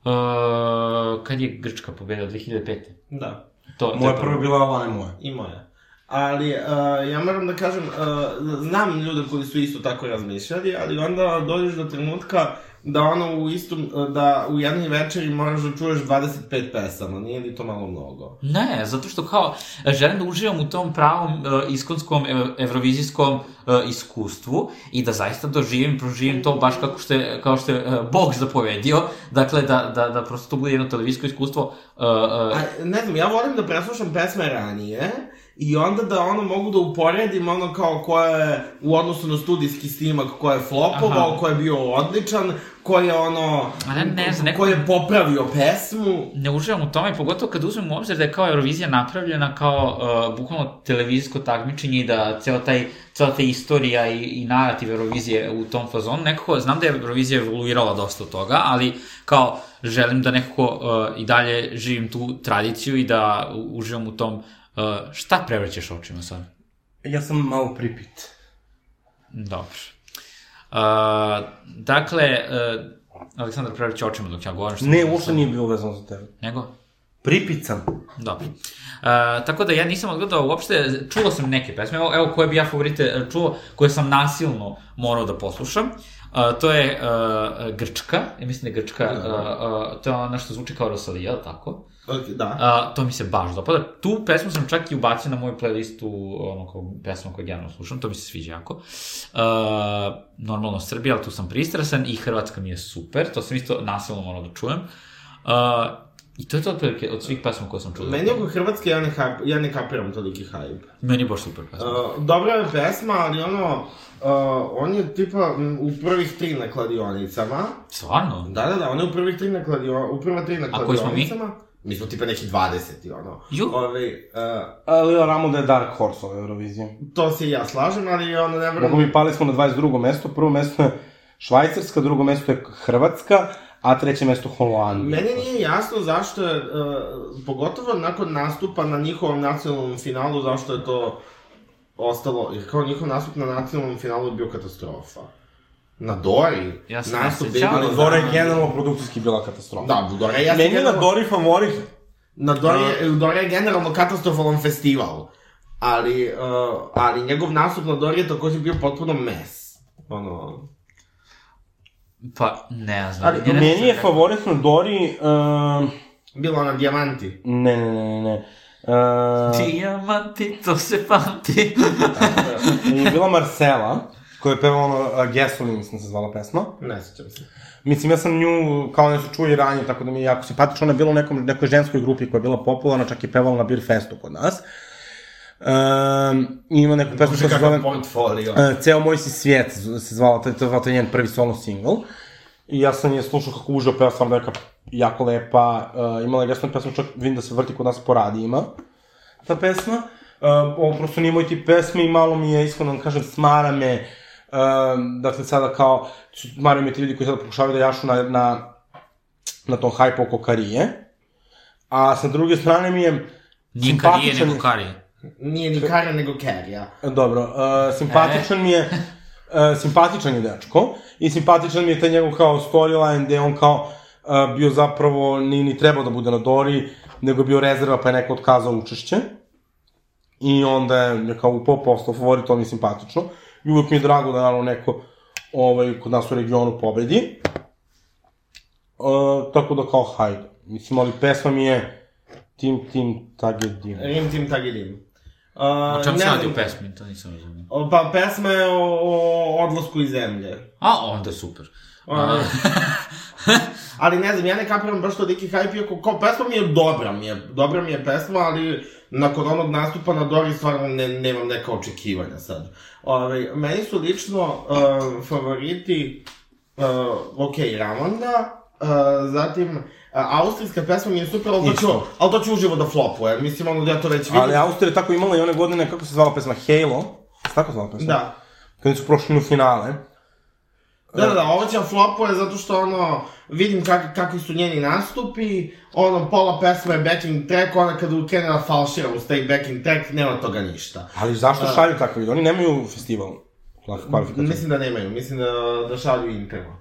Uh, kad je Grčka pobedila, dve hiljade pete? Da. To, moja prva bila Alana i moja. I moja. Ali, uh, ja moram da kažem, uh, znam ljude koji su isto tako razmišljali, ali onda dođeš do trenutka da ono u istom, da u jednoj večeri moraš da čuješ dvadeset pet pesama, nije li to malo mnogo? Ne, zato što kao, želim da uživam u tom pravom uh, iskonskom, ev evrovizijskom uh, iskustvu i da zaista doživim, proživim to baš kako što je, kao što je uh, Bog zapovedio, dakle da, da, da prosto to bude jedno televizijsko iskustvo. Uh, uh... A, ne znam, ja volim da preslušam pesme ranije, i onda da ono mogu da uporedim ono kao ko je u odnosu na studijski snimak ko je flopovao, ko je bio odličan, ko je ono, ne, ne znam, neko... ko je popravio pesmu. Ne uživam u tome, pogotovo kad uzmem u obzir da je kao Eurovizija napravljena kao uh, bukvalno televizijsko takmičenje i da ceo taj, cela ta istorija i, i narativ Eurovizije u tom fazonu, nekako, znam da je Eurovizija evoluirala dosta od toga, ali kao želim da nekako uh, i dalje živim tu tradiciju i da uživam u tom. Uh, šta prevrćeš očima sad? Ja sam malo pripit. Dobro. Uh, dakle, uh, Aleksandar prevrće očima dok ja govorim. Ne, uopšte nije bilo vezano za tebe. Nego? Pripit sam. Dobro. Uh, tako da ja nisam odgledao uopšte, čuo sam neke pesme, evo, evo koje bi ja favorite čuo, koje sam nasilno morao da poslušam. Uh, to je uh, Grčka, ja mislim da je Grčka, uh, uh, to je ono što zvuči kao Rosalija, tako? Okay, da. Uh, to mi se baš dopada. Tu pesmu sam čak i ubacio na moju playlistu, ono kao pesma koju generalno slušam, to mi se sviđa jako. Uh, normalno Srbija, ali tu sam pristrasan i Hrvatska mi je super, to sam isto nasilno morao da čujem. Uh, I to je to otprilike od svih pesma koje sam čuo. Meni oko Hrvatske ja ne, hype, ja ne kapiram toliki hype. Meni je baš super pesma. Uh, dobra je pesma, ali ono, uh, on je tipa u prvih tri na kladionicama. Stvarno? Da, da, da, on je u prvih tri na kladionicama. U prva tri na kladionicama. A koji smo mi? Mi smo tipa neki dvadeset i ono. Ju? Ove, uh, ali Ramo da je Dark Horse ove Eurovizije. To se i ja slažem, ali ono ne vrlo... Mogu mi pali smo na dvadeset drugo mesto, prvo mesto je Švajcarska, drugo mesto je Hrvatska, a treće mesto Holandija. Meni nije jasno zašto je, uh, pogotovo nakon nastupa na njihovom nacionalnom finalu, zašto je to ostalo, jer kao njihov nastup na nacionalnom finalu je bio katastrofa. Na Dori, ja nastup je ali Dora je generalno produkcijski bila katastrofa. Da, Dora je... Meni je na Dori favorit. Na Dori je, Dora je generalno katastrofalan festival, ali, uh, ali njegov nastup na Dori je takođe bio potpuno mes. Ono... Pa, ne znam. Ali, meni je favorit na Dori... Uh... Bila ona Dijamanti. Ne, ne, ne, ne. Uh... Dijamanti, to se pamti. Je bila Marcela, koja je pevala ono uh, Gasoline, mislim se zvala pesma. Ne sjećam se. Mislim, ja sam nju kao nešto čuo i ranije, tako da mi je jako simpatično. Ona je bila u nekom, nekoj ženskoj grupi koja je bila popularna, čak i pevala na Beer Festu kod nas. Um, ima neku pesmu koja se zove uh, Ceo moj si svijet se zvala, to je, to je njen prvi solo single i ja sam je slušao kako užao peva, stvarno neka jako lepa, uh, imala je jasno pesmu, čak vidim da se vrti kod nas po radijima ta pesma, uh, ovo prosto nije moj tip pesme i malo mi je, iskreno da kažem, smara me, uh, dakle sada kao, smaraju me ti ljudi koji sada pokušavaju da jašu na, na, na tom hype oko Karije, A sa druge strane mi je... Nije Karije, nego Karije. Nije ni Kara, nego Kerija. Dobro, uh, simpatičan mi je... Uh, simpatičan je dečko i simpatičan mi je taj njegov kao storyline gde on kao uh, bio zapravo ni, ni trebao da bude na Dori, nego bio rezerva pa je neko otkazao učešće. I onda je kao upao postao favorit, to mi je simpatično. I uvijek mi je drago da naravno neko ovaj, kod nas u regionu pobedi. Uh, tako da kao hajde. Mislim, ali pesma mi je Tim Tim Tagedim. Rim Tim Tagedim. Uh, o čem se radi u pesmi? To nisam razumio. Pa pesma je o, o odlasku iz zemlje. A, onda je super. Uh, ali ne znam, ja ne kapiram baš to Diki Hype, iako kao pesma mi je dobra, mi je, dobra mi je pesma, ali nakon onog nastupa na Dori stvarno ne, nemam neka očekivanja sad. Ove, meni su lično uh, favoriti, uh, ok, Ramonda, uh, zatim... Uh, austrijska pesma mi je super, ali to ću, ali to ću uživo da flopuje, mislim ono da ja to već vidim. Ali Austrija je tako imala i one godine, kako se zvala pesma, Halo, tako se zvala pesma? Da. Kada su prošli u finale. Da, da, da, ovo će flopuje zato što ono, vidim kak, kakvi su njeni nastupi, ono, pola pesma je backing track, ona kada krene da falšira uz taj backing track, nema toga ništa. Ali zašto uh, šalju takve video? Oni nemaju festival kvalifikacije. Mislim da nemaju, mislim da, da šalju interno.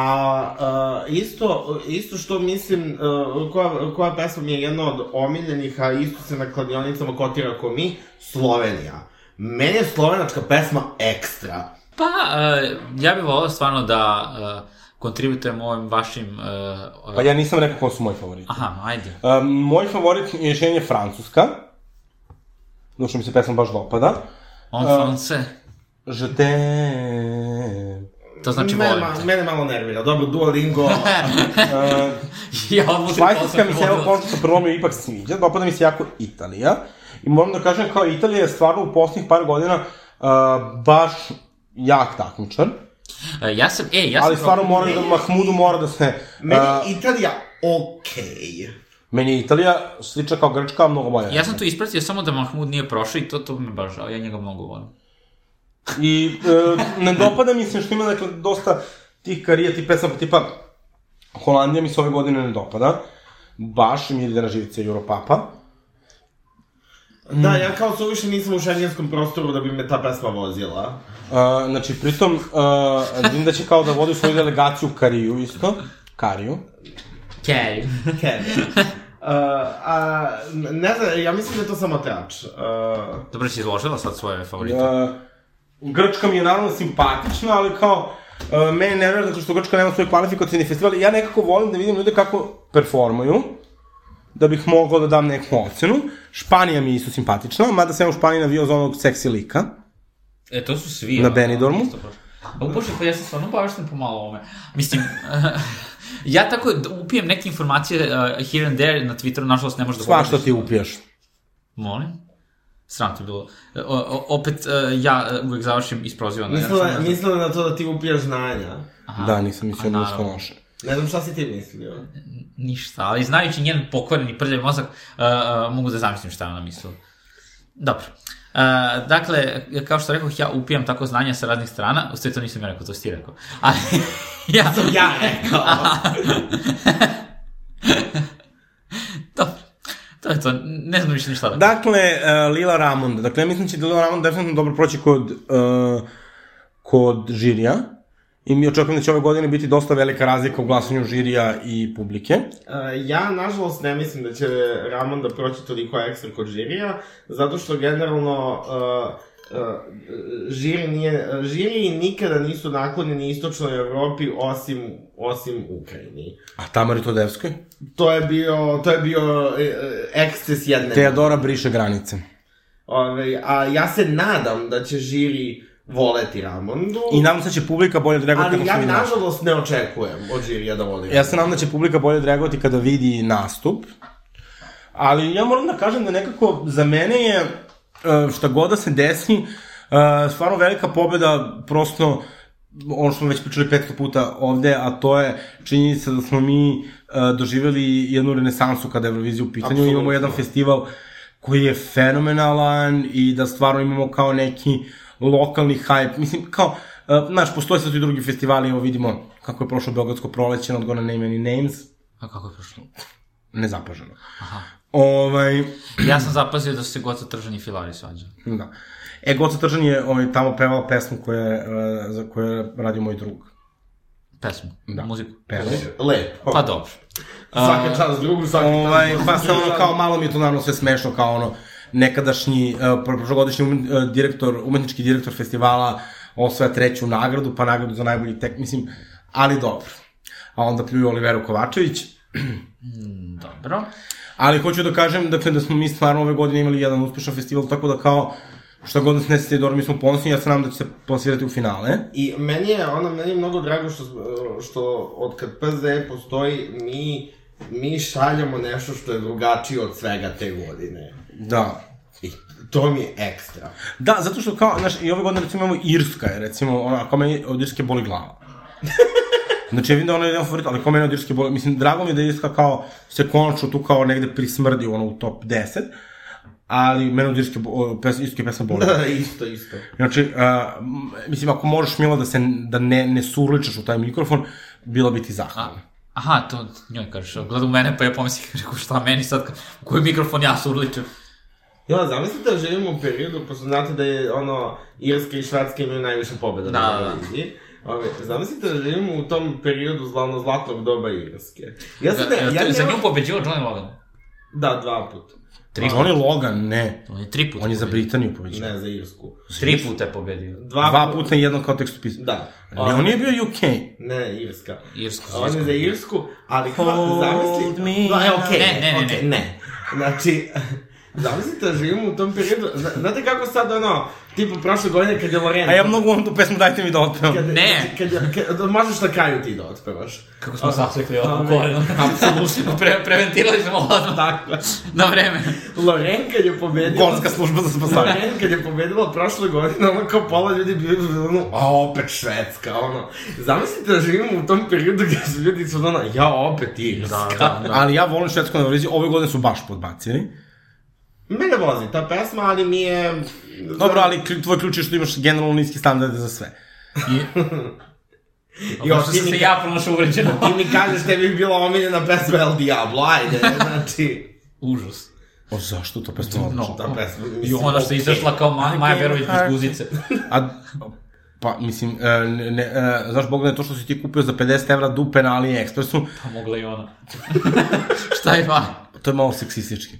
A uh, isto, isto što mislim, uh, koja, koja pesma mi je jedna od omiljenih, a isto se na kladionicama kotira ko mi, Slovenija. Meni je slovenačka pesma ekstra. Pa, uh, ja bih volao stvarno da uh, kontributujem ovim vašim... Uh, pa ja nisam rekao ko su moji favoriti. Aha, ajde. Uh, moj favorit je rješenje Francuska. Došto mi se pesma baš dopada. En français. Je t'aime. To znači mene, volim ma, te. mene malo nervira, dobro, Duolingo. uh, ja odlučim Švajcarska mi se evo končno sa prvom ipak sviđa, dopada mi se jako Italija. I moram da kažem kao Italija je stvarno u posljednjih par godina uh, baš jak takmičar. Uh, ja sam, e, ja sam... Ali stvarno mora da, Mahmudu mora da se... Uh, meni je Italija okej. Okay. Meni je Italija slična kao Grčka, a mnogo bolja. Ja sam tu ispratio samo da Mahmud nije prošao i to, to me baš žao, ja njega mnogo volim. I e, ne dopada mi se što ima dakle, dosta tih karija, tih pesama, tipa Holandija mi se ove godine ne dopada. Baš mi ide na živice Europapa. Da, ja kao suviše nisam u šengenskom prostoru da bi me ta pesma vozila. Uh, znači, pritom, uh, vidim da će kao da vodi svoju delegaciju Kariju isto. Kariju. Kariju. Kariju. Uh, a, ne znam, ja mislim da je to samo trač. Uh, Dobro, si izložila sad svoje favorite. Uh, Grčka mi je naravno simpatična, ali kao, uh, meni ne vjeruje zato što Grčka nema svoj kvalifikacijni festival. Ja nekako volim da vidim ljude kako performuju, da bih mogao da dam neku ocenu. Španija mi je isto simpatična, mada sam u Španiji navio za onog seksi lika. E, to su svi. Na Benidormu. A upošte, pa ja sam stvarno bavišten pomalo ovome. Mislim, ja tako upijem neke informacije uh, here and there na Twitteru, nažalost ne možeš da pogledaš. Sva što ti upijaš. Molim? Sram ti bilo. O, o, opet uh, ja uh, uvek završim isprozivan. Mislila, ja mislila na to da ti upijaš znanja. Aha. Da, nisam mislio da ništa loše. Ne znam šta si ti mislio. Ništa, ali znajući njen pokvareni prljav mozak, uh, uh, mogu da zamislim šta je ona mislila. Dobro. Uh, dakle, kao što rekoh, ja upijam tako znanja sa raznih strana, u sve to nisam ja rekao, to si ti rekao. Ali, ja... To ja rekao. Dobro. To je to, ne znam više ništa da. Dakle, uh, Lila Ramonda. Dakle, ja mislim će da Lila Ramonda definitivno dobro proći kod, uh, kod žirija. I mi očekujem da će ove godine biti dosta velika razlika u glasanju žirija i publike. Uh, ja, nažalost, ne mislim da će Ramonda proći toliko ekstra kod žirija, zato što generalno uh, uh, žiri, nije, žiri nikada nisu naklonjeni istočnoj Evropi osim, osim Ukrajini. A Tamari Todevskoj? To je bio, to je bio uh, eksces jedne... Teodora briše granice. Ove, a ja se nadam da će žiri voleti Ramondu. I nadam se da će publika bolje odreagovati ali ja nažalost ne očekujem od žirija da voli Ramondu. Ja se nadam da će publika bolje odreagovati kada vidi nastup. Ali ja moram da kažem da nekako za mene je šta god da se desi stvarno velika pobeda, prosto ono što smo već pričali petsto puta ovde, a to je činjenica da smo mi doživjeli jednu renesansu kada je Eurovizija u pitanju. Absolutno. Imamo jedan festival koji je fenomenalan i da stvarno imamo kao neki lokalni hype, mislim, kao, uh, znaš, postoje sad i drugi festivali, evo vidimo kako je prošlo Beogradsko proleće, not gonna name any names. A kako je prošlo? nezapaženo. Aha. Ovaj... Ja sam zapazio da su se Goca Tržan i Filari svađali. Da. E, Goca Tržan je ovaj, tamo pevala pesmu koje, uh, za koju je radio moj drug. Pesmu, Da. muziku. Pevala. Lepo. Pa dobro. Svaka čast drugu, svaka čast Ovaj, drugu. pa sam ono kao, malo mi je to naravno sve smešno, kao ono, nekadašnji, uh, prošlogodišnji um, uh, direktor, umetnički direktor festivala osvaja treću nagradu, pa nagradu za najbolji tek, mislim, ali dobro. A onda pljuju Oliveru Kovačević. Mm, dobro. Ali hoću da kažem, dakle, da smo mi stvarno ove godine imali jedan uspešan festival, tako da kao, šta god nas nesete dobro, mi smo ponosni, ja se nam da će se plasirati u finale. I meni je, ono, meni je mnogo drago što, što od kad P Z E postoji, mi, mi šaljamo nešto što je drugačije od svega te godine. Da. I to mi je ekstra. Da, zato što kao, znaš, i ove godine recimo imamo Irska, je, recimo, ona, ako meni od Irske boli glava. Znači, ja vidim da ona je jedan favorit, ali kao meni od Irske boli, mislim, drago mi je da Irska kao, se konačno tu kao negde prismrdi, ono, u top deset, ali meni od Irske, pes, Irske pesma boli. Da, isto, isto. Znači, uh, mislim, ako možeš, Mila, da se, da ne, ne surličaš u taj mikrofon, bila bi ti zahvalna. Aha, to njoj kažeš, gleda u mene, pa ja pomislim, rekao, šta meni sad, u koji mikrofon ja surličem? Ja, zamislite da živimo u periodu, pošto znate da je, ono, Irska i Švedska imaju najviše pobjeda da, na televiziji. Ove, zamislite da živimo u tom periodu zlavno zlatnog doba Irske. Ja sad ne, da, ja to, za nema... nju pobeđivo Johnny Logan? Da, dva puta. Tri Johnny Logan, ne. On je tri puta On je za pobedio. Britaniju pobeđio. Ne, za Irsku. Tri puta je pobedio. Dva, Dva puta i jedno kao tekstopisao. Da. Ali on nije bio U K. Ne, Irska. Irsku. On je za Irsku, ali kao, Hold zamisli... me. Da, e, okej, Ne, ne, ne, okej, ne. ne. Znači, zamislite da živimo u tom periodu, zna, znate kako sad ono, tipa prošle godine kad je Lorenzo... A ja mnogo volim tu pesmu, dajte mi da otpevam. Kad, Ne. Kad, kad, kad, kad, možeš na kraju ti da otpevaš. Kako smo sasekli ovo Ove, koreno. apsolutno. Pre, preventirali smo odmah. Tako. Na vreme. Loren kad je pobedila... Gorska služba za spasavanje. Loren kad je pobedila prošle godine, ono kao pola ljudi bi ono, a opet Švedska, ono. Zamislite da živimo u tom periodu gdje su ljudi su ono, ja opet Irska. Da, da, da. Ali ja volim švedsku na Euroviziji, ove godine su baš podbacili. Mene vozi ta pesma, ali mi je... Dobro, ali klju- tvoj ključ je što imaš generalno niski standarde za sve. I Ovo što sam se ja pronašao uvređeno. Ti mi kažeš tebi bi bila omiljena pesma El Diablo, ajde, znači... Užas. O, zašto to pesma odlična? Ta pesma, I mislim, ona što je okej. izašla kao Ma- Maja Berović bez guzice. A, pa, mislim, e, ne, ne, e, znaš, Bogdane, to što si ti kupio za pedeset evra dupe na AliExpressu, Pa mogla i ona. Šta je van? to je malo seksistički.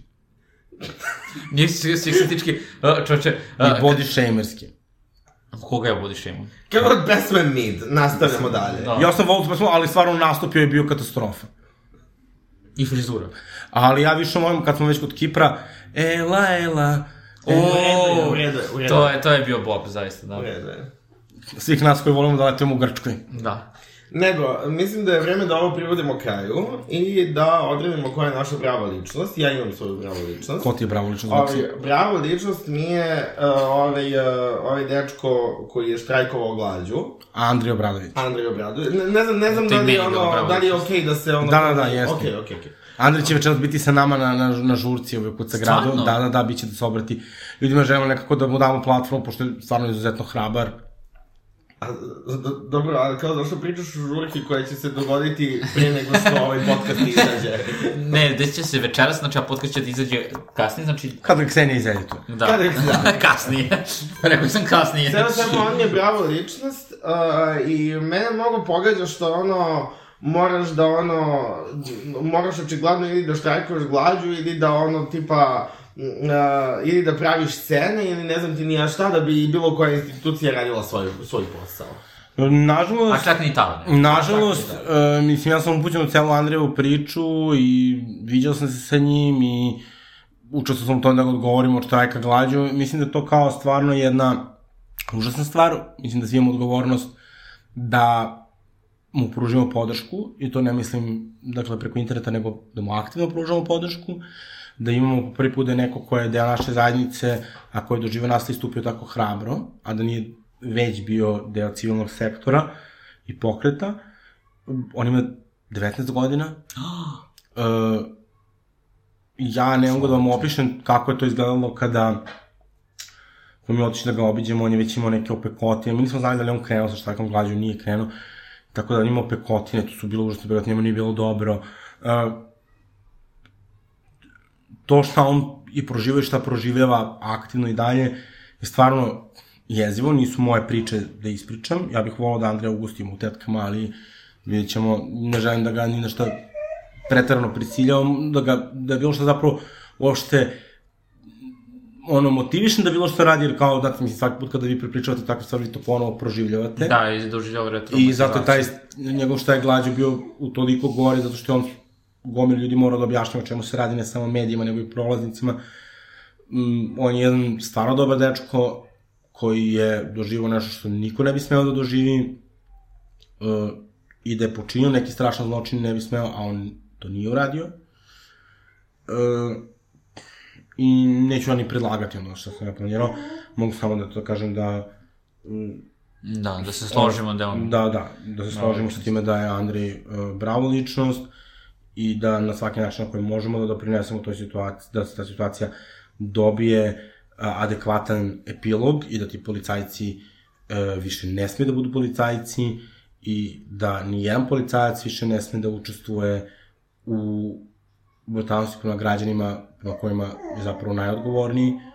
Nije si seksistički, čoče. I body shamerski. Koga je body shame? Kako od pesme Mid, nastavljamo dalje. Da. Ja sam volio tu pesmu, ali stvarno nastupio je bio katastrofa. I frizura. Ali ja više volim, kad smo već kod Kipra, Ela, Ela, U redu je, u redu je, u redu To je. je, to je bio bop, zaista, da. U redu je. svih nas koji volimo da letujemo u Grčkoj. Da. Nego, mislim da je vreme da ovo privodimo kraju i da odredimo koja je naša prava ličnost. Ja imam svoju pravu ličnost. Ko ti je bravo lično zbog Ovaj, prava ličnost mi je uh, ovaj, uh, ovaj dečko koji je štrajkovao glađu, Andrej Obradović. Andrej Obradović. Ne, ne znam, ne znam To je da li je meni bilo ono, pravo da li je ličnost. okej da se ono... Da, da, da, jeste. Okej, okej, okej. Andrej će večeras biti sa nama na, na, na žurci ovaj put sa gradu. Stvarno? Da, da, da, bit će da se obrati. Ljudima želimo nekako da mu damo platformu, pošto je stvarno izuzetno hrabar. A, do, dobro, ali kao zašto pričaš o žurki koja će se dogoditi prije nego što ovaj podcast izađe? Ne, gde će se večeras, znači, a podcast će da izađe kasnije, znači... Kad ga Ksenija izedituje. Da. Kada je- da. kasnije. Rekao sam kasnije. Sve samo on je bravo ličnost uh, i mene mnogo pogađa što ono, moraš da ono, moraš očigledno ili da štrajkuješ glađu ili da ono tipa, uh, ili da praviš scene ili ne znam ti nija šta da bi bilo koja institucija radila svoj, svoj posao. A Nažalost, čak ni tada, ne. nažalost, čak uh, mislim, ja sam upućen u celu Andrejevu priču i viđao sam se sa njim i učestvovao sam u tome da ga odgovorimo od štrajka glađu. Mislim da je to kao stvarno jedna užasna stvar. Mislim da svi imamo odgovornost da mu pružimo podršku, i to ne mislim, dakle, preko interneta, nego da mu aktivno pružamo podršku, da imamo po prvi put da je neko ko je deo naše zajednice, a ko je doživio nas i stupio tako hrabro, a da nije već bio deo civilnog sektora i pokreta. On ima devetnaest godina. Uh, ja ne mogu da vam opišem kako je to izgledalo kada smo mi otišli da ga obiđemo, on je već imao neke opekotine, mi nismo znali da li on krenuo sa štrajkom glađu, nije krenuo, tako da on imao opekotine, to su bilo užasno, vjerojatno njemu nije bilo dobro. Uh, to šta on i proživao i šta proživljava aktivno i dalje je stvarno jezivo, nisu moje priče da ispričam, ja bih volao da Andreja ugustim u tetkama, ali vidjet ćemo, ne želim da ga ni na šta pretarano prisiljavam, da ga, da bilo što zapravo uopšte ono, motivišem da bilo što radi, jer kao, znate, mislim, svaki put kada vi prepričavate takve stvari, vi to ponovo proživljavate. Da, i doživljava retro. I zato je taj, njegov šta je glađu bio u toliko gore, zato što je on gomil ljudi mora da objašnjava o čemu se radi, ne samo medijima, nego i prolaznicima. Mm, on je jedan stvarno dobar dečko koji je doživao nešto što niko ne bi smeo da doživi uh, i da je počinio neki strašan zločin ne bi smeo, a on to nije uradio. Uh, I neću ja ni predlagati ono što sam ja planirao, mogu samo da to kažem da... Da, da se složimo da on... Da, da, da se složimo sa time da je Andrej uh, bravo ličnost i da na svaki način na koji možemo da doprinesemo toj situaciji, da se ta situacija dobije uh, adekvatan epilog i da ti policajci uh, više ne smije da budu policajci i da nijedan policajac više ne smije da učestvuje u brutalnosti prema građanima na kojima je zapravo najodgovorniji. E,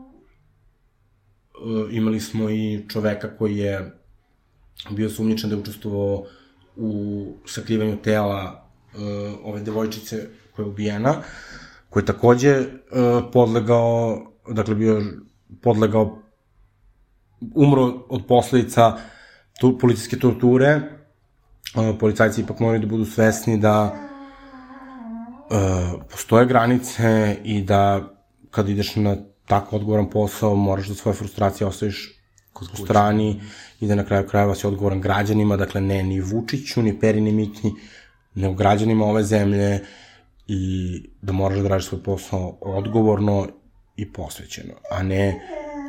imali smo i čoveka koji je bio sumnjičan da je učestvovao u sakrivanju tela e, ove devojčice koja je ubijena, koji je takođe e, podlegao, dakle bio podlegao, umro od posledica tu, policijske torture. E, policajci ipak moraju da budu svesni da Uh, postoje granice i da kad ideš na tako odgovoran posao moraš da svoje frustracije ostaviš u strani i da na kraju krajeva si odgovoran građanima, dakle ne ni Vučiću, ni Peri, ni Miki, nego građanima ove zemlje i da moraš da radiš svoj posao odgovorno i posvećeno, a ne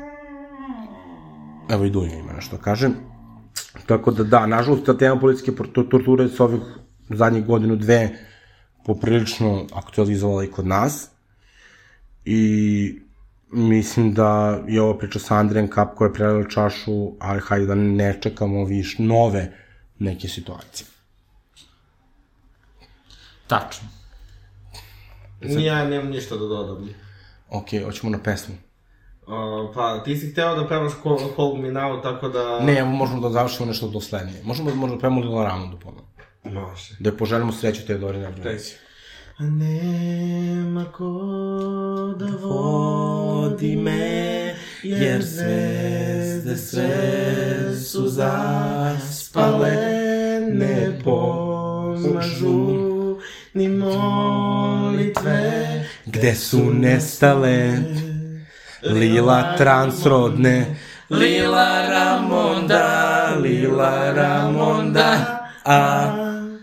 evo i Dunja ima nešto kažem. Tako da da, nažalost ta tema policijske torture sa ovih zadnjih godinu, dve poprilično aktualizovala i kod nas i mislim da je ova priča sa Andrejem kap koja je prelila čašu, ali hajde da ne čekamo viš nove neke situacije. Tačno. Ja nemam ništa da dodam. Ok, hoćemo na pesmu. Uh, pa, ti si hteo da pevaš Hold Me Now, tako da... Ne, možemo da završimo nešto doslednije. Možemo možda da pevamo Lila Ramondu ponovno. Može. Da je poželimo sreću Teodori Navranić. Reći. A nema ko da vodi me, jer zvezde sve su zaspale, ne pomažu ni molitve. Gde su nestale lila transrodne, Lila Ramonda, Lila Ramonda, a